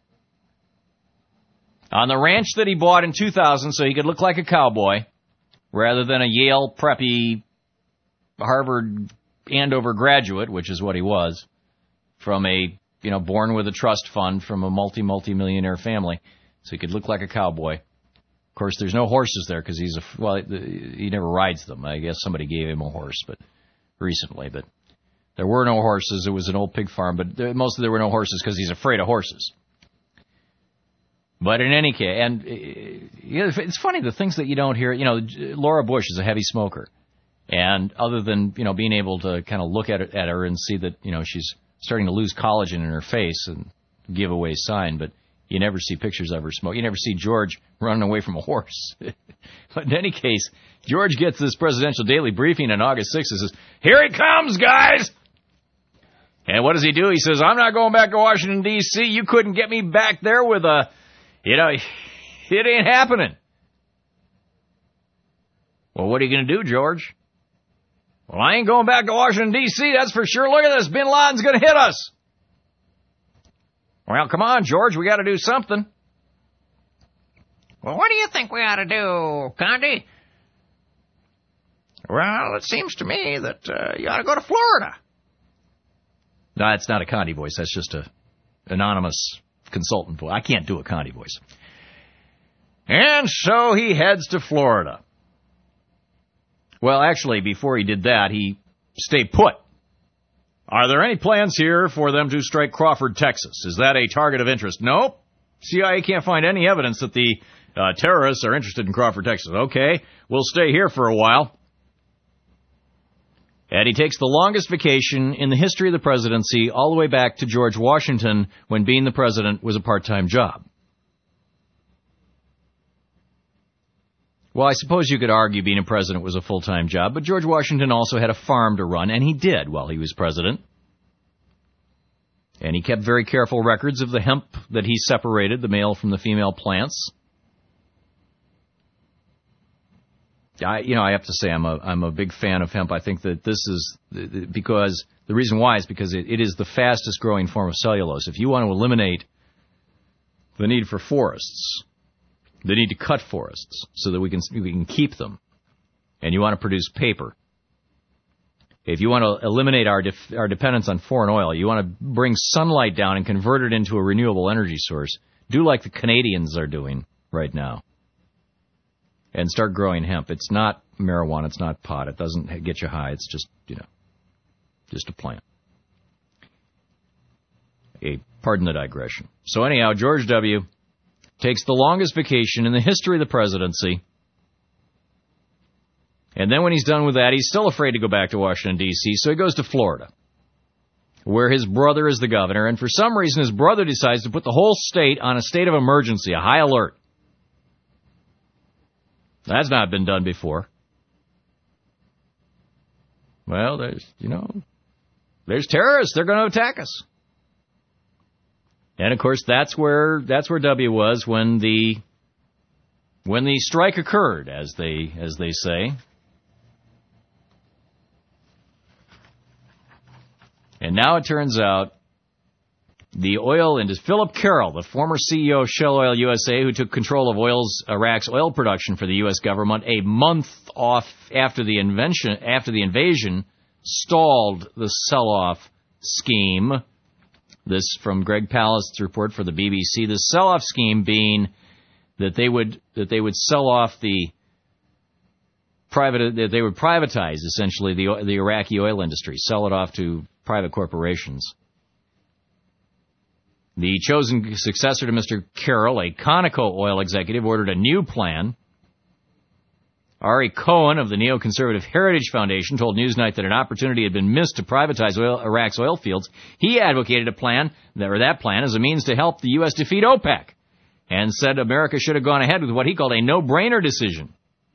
on the ranch that he bought in 2000 so he could look like a cowboy rather than a Yale preppy Harvard Andover graduate, which is what he was, from a, born with a trust fund from a multi-millionaire family. So he could look like a cowboy. Of course, there's no horses there because he never rides them. I guess somebody gave him a horse, but recently. But there were no horses. It was an old pig farm, but mostly there were no horses because he's afraid of horses. But in any case, and it's funny the things that you don't hear. Laura Bush is a heavy smoker, and other than being able to kind of look at her and see that she's starting to lose collagen in her face and giveaway sign, but. You never see pictures of her smoke. You never see George running away from a horse. But in any case, George gets this presidential daily briefing on August 6th and says, here he comes, guys! And what does he do? He says, I'm not going back to Washington, D.C. You couldn't get me back there with a, it ain't happening. Well, what are you going to do, George? Well, I ain't going back to Washington, D.C., that's for sure. Look at this. Bin Laden's going to hit us. Well, come on, George, we got to do something. Well, what do you think we ought to do, Condi? Well, it seems to me that you ought to go to Florida. No, it's not a Condi voice. That's just an anonymous consultant voice. I can't do a Condi voice. And so he heads to Florida. Well, actually, before he did that, he stayed put. Are there any plans here for them to strike Crawford, Texas? Is that a target of interest? Nope. CIA can't find any evidence that the terrorists are interested in Crawford, Texas. Okay, we'll stay here for a while. And he takes the longest vacation in the history of the presidency all the way back to George Washington when being the president was a part-time job. Well, I suppose you could argue being a president was a full-time job, but George Washington also had a farm to run, and he did while he was president. And he kept very careful records of the hemp that he separated, the male from the female plants. I have to say I'm a big fan of hemp. I think that this is because the reason why is because it is the fastest growing form of cellulose. If you want to eliminate the need for forests, They need to cut forests so that we can keep them. And you want to produce paper. If you want to eliminate our dependence on foreign oil, you want to bring sunlight down and convert it into a renewable energy source, do like the Canadians are doing right now. And start growing hemp. It's not marijuana, it's not pot. It doesn't get you high. It's just, just a plant. Pardon the digression. So anyhow, George W. takes the longest vacation in the history of the presidency. And then when he's done with that, he's still afraid to go back to Washington, D.C., so he goes to Florida, where his brother is the governor. And for some reason, his brother decides to put the whole state on a state of emergency, a high alert. That's not been done before. Well, there's terrorists. They're going to attack us. And of course, that's where W was when the strike occurred, as they say. And now it turns out the oil industry, Philip Carroll, the former CEO of Shell Oil USA, who took control of Iraq's oil production for the U.S. government a month off after the invasion, stalled the sell-off scheme. This from Greg Palast's report for the BBC. The sell-off scheme being that they would sell off that they would privatize essentially the Iraqi oil industry, sell it off to private corporations. The chosen successor to Mr. Carroll, a Conoco oil executive, ordered a new plan. Ari Cohen of the neoconservative Heritage Foundation told Newsnight that an opportunity had been missed to privatize Iraq's oil fields. He advocated that plan as a means to help the U.S. defeat OPEC, and said America should have gone ahead with what he called a no-brainer decision.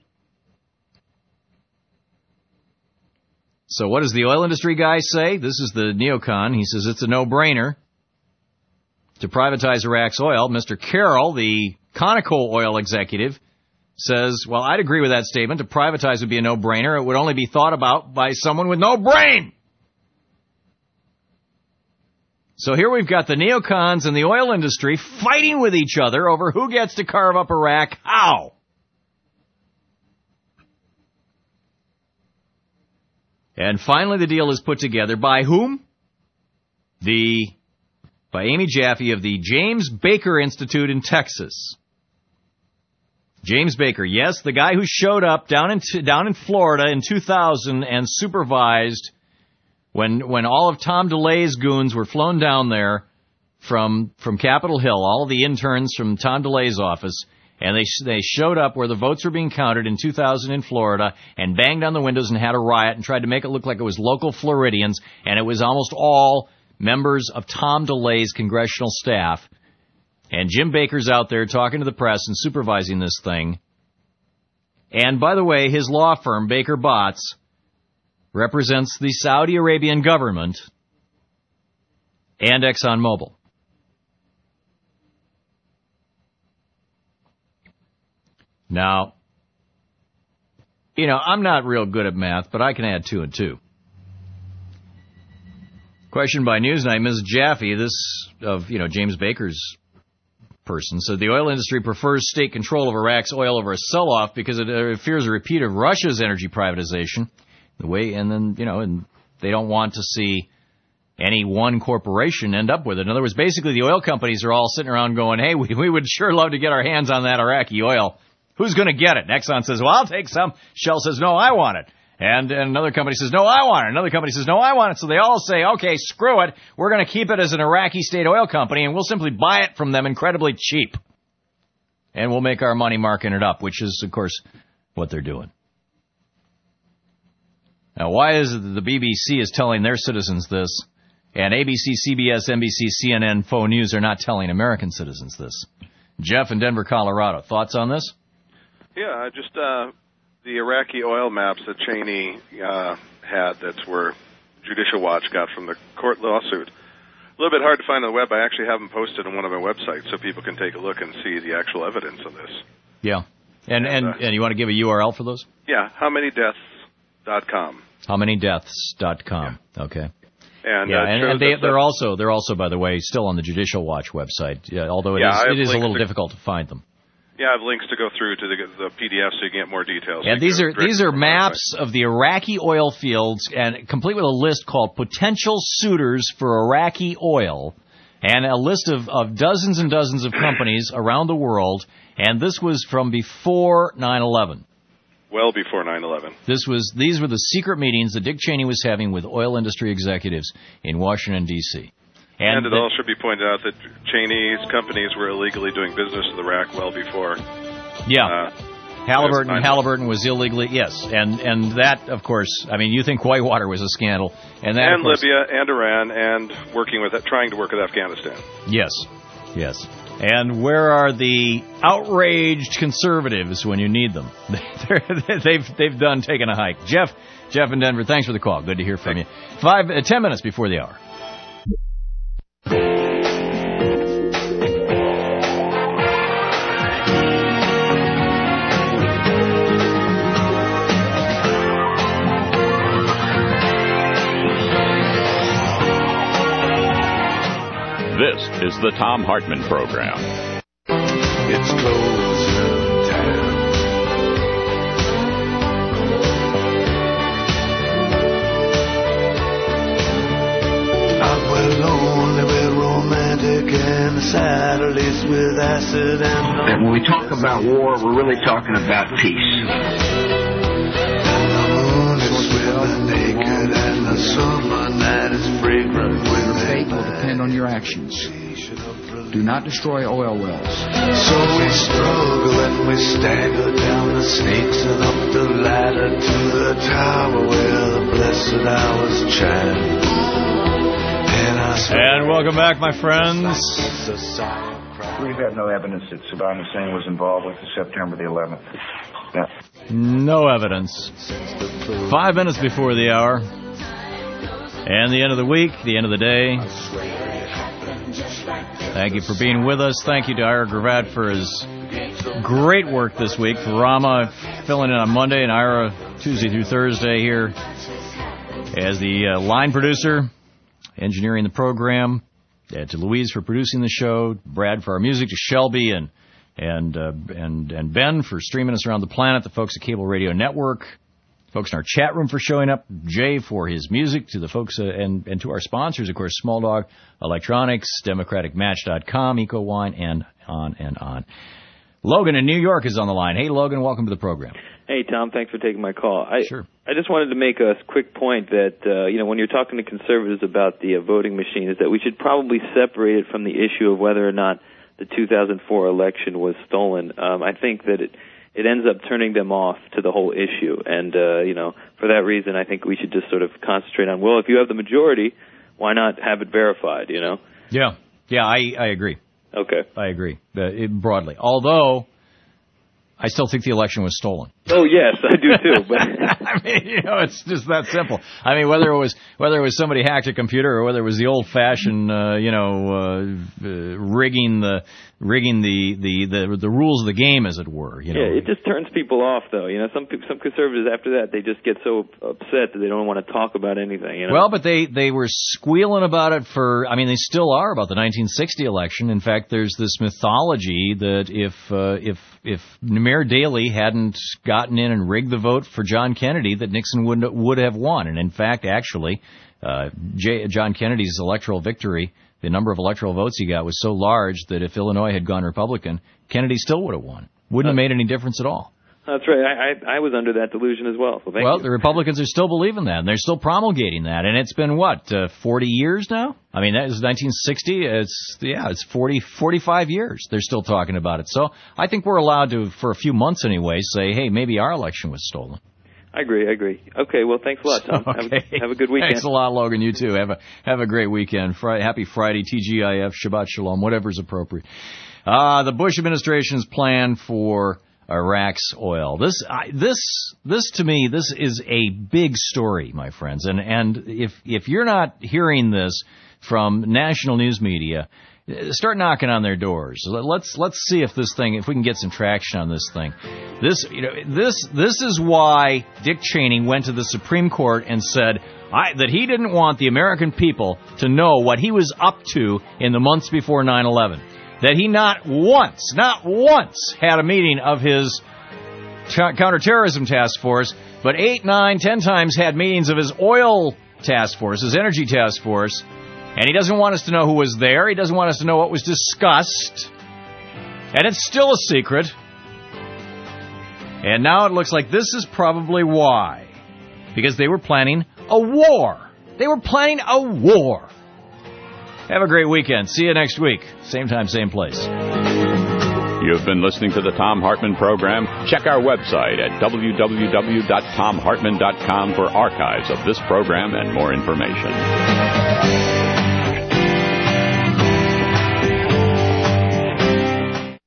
So what does the oil industry guy say? This is the neocon. He says it's a no-brainer to privatize Iraq's oil. Mr. Carroll, the Conoco oil executive, says, well, I'd agree with that statement. To privatize would be a no-brainer. It would only be thought about by someone with no brain. So here we've got the neocons and the oil industry fighting with each other over who gets to carve up Iraq how. And finally the deal is put together by whom? By Amy Jaffe of the James Baker Institute in Texas. James Baker, yes, the guy who showed up down in Florida in 2000 and supervised when all of Tom DeLay's goons were flown down there from Capitol Hill, all of the interns from Tom DeLay's office, and they showed up where the votes were being counted in 2000 in Florida and banged on the windows and had a riot and tried to make it look like it was local Floridians, and it was almost all members of Tom DeLay's congressional staff. And Jim Baker's out there talking to the press and supervising this thing. And by the way, his law firm, Baker Botts, represents the Saudi Arabian government and ExxonMobil. Now, I'm not real good at math, but I can add 2 and 2. Question by Newsnight, Ms. Jaffe, James Baker's person, said the oil industry prefers state control of Iraq's oil over a sell-off because it fears a repeat of Russia's energy privatization. And they don't want to see any one corporation end up with it. In other words, basically the oil companies are all sitting around going, hey, we would sure love to get our hands on that Iraqi oil. Who's going to get it? Exxon says, well, I'll take some. Shell says, no, I want it. And another company says, no, I want it. Another company says, no, I want it. So they all say, okay, screw it. We're going to keep it as an Iraqi state oil company, and we'll simply buy it from them incredibly cheap. And we'll make our money marking it up, which is, of course, what they're doing. Now, why is it that the BBC is telling their citizens this, and ABC, CBS, NBC, CNN, Faux News are not telling American citizens this? Jeff in Denver, Colorado. Thoughts on this? Yeah, just the Iraqi oil maps that Cheney had, that's where Judicial Watch got from the court lawsuit. A little bit hard to find on the web. I actually have them posted on one of my websites so people can take a look and see the actual evidence of this. Yeah. And you want to give a URL for those? Yeah, howmanydeaths.com. Howmanydeaths.com. Yeah. Okay. And they're also, by the way, still on the Judicial Watch website, although it is a little difficult to find them. Yeah, I have links to go through to the PDF so you can get more details. Yeah, these are maps of the Iraqi oil fields, and complete with a list called Potential Suitors for Iraqi Oil, and a list of dozens and dozens of companies around the world, and this was from before 9/11. Well before 9/11. These were the secret meetings that Dick Cheney was having with oil industry executives in Washington, D.C. And it all should be pointed out that Cheney's companies were illegally doing business with Iraq well before. Yeah. Halliburton was illegally, yes. And that, of course, I mean, you think Whitewater was a scandal. And Libya and Iran and trying to work with Afghanistan. Yes. And where are the outraged conservatives when you need them? They've done taken a hike. Jeff in Denver, thanks for the call. Good to hear from you. 10 minutes before the hour. This is the Thom Hartmann Program. It's closing time. We're lonely, we're romantic, and the Saturdays with acid and when we talk about war, we're really talking about peace. And the moon is swimming naked, and the summer night is fragrant with your fate will depend on your actions. Do not destroy oil wells. So we struggle and we stagger down the snakes and up the ladder to the tower where the blessed hours chime. And welcome back, my friends. We've had no evidence that Saddam Hussein was involved with the September the 11th. Yeah. No evidence. 5 minutes before the hour. And the end of the week, the end of the day. Thank you for being with us. Thank you to Ira Gravatt for his great work this week. For Rama filling in on Monday and Ira Tuesday through Thursday here as the line producer, engineering the program. To Louise for producing the show. Brad for our music. To Shelby and Ben for streaming us around the planet. The folks at Cable Radio Network. Folks in our chat room for showing up. Jay for his music. To the folks and to our sponsors, of course, Small Dog Electronics, DemocraticMatch.com, EcoWine, and on and on. Logan in New York is on the line. Hey, Logan, welcome to the program. Hey, Tom, thanks for taking my call. Sure. I just wanted to make a quick point that, when you're talking to conservatives about the voting machine, is that we should probably separate it from the issue of whether or not the 2004 election was stolen. I think that it ends up turning them off to the whole issue. And, for that reason, I think we should just sort of concentrate on, well, if you have the majority, why not have it verified, Yeah, I agree. Okay. I agree, broadly. Although, I still think the election was stolen. Oh, yes, I do too. But I mean, it's just that simple. I mean, whether it was somebody hacked a computer or whether it was the old-fashioned, rigging the rules of the game, as it were. Yeah, it just turns people off, though. Some conservatives after that, they just get so upset that they don't want to talk about anything. Well, but they were squealing about it they still are about the 1960 election. In fact, there's this mythology that if Mayor Daley hadn't gotten in and rigged the vote for John Kennedy, that Nixon would have won. And in fact, actually, John Kennedy's electoral victory, the number of electoral votes he got was so large that if Illinois had gone Republican, Kennedy still would have won. Wouldn't have made any difference at all. That's right. I was under that delusion as well. So thank you. The Republicans are still believing that, and they're still promulgating that. And it's been, 40 years now? I mean, that was 1960. It's 45 years. They're still talking about it. So I think we're allowed to, for a few months anyway, say, hey, maybe our election was stolen. I agree. Okay, well, thanks a lot, Tom. Okay. Have a good weekend. Thanks a lot, Logan. You too. Have a great weekend. Happy Friday, TGIF, Shabbat Shalom, whatever's appropriate. The Bush administration's plan for Iraq's oil. This to me, this is a big story, my friends. And if you're not hearing this from national news media, start knocking on their doors. Let's see if we can get some traction on this thing. This is why Dick Cheney went to the Supreme Court and said that he didn't want the American people to know what he was up to in the months before 9/11. that he not once had a meeting of his counterterrorism task force, but 8, 9, 10 times had meetings of his oil task force, his energy task force, and he doesn't want us to know who was there. He doesn't want us to know what was discussed, and it's still a secret. And now it looks like this is probably why, because they were planning a war. They were planning a war. Have a great weekend. See you next week. Same time, same place. You've been listening to the Thom Hartmann Program. Check our website at www.thomhartmann.com for archives of this program and more information.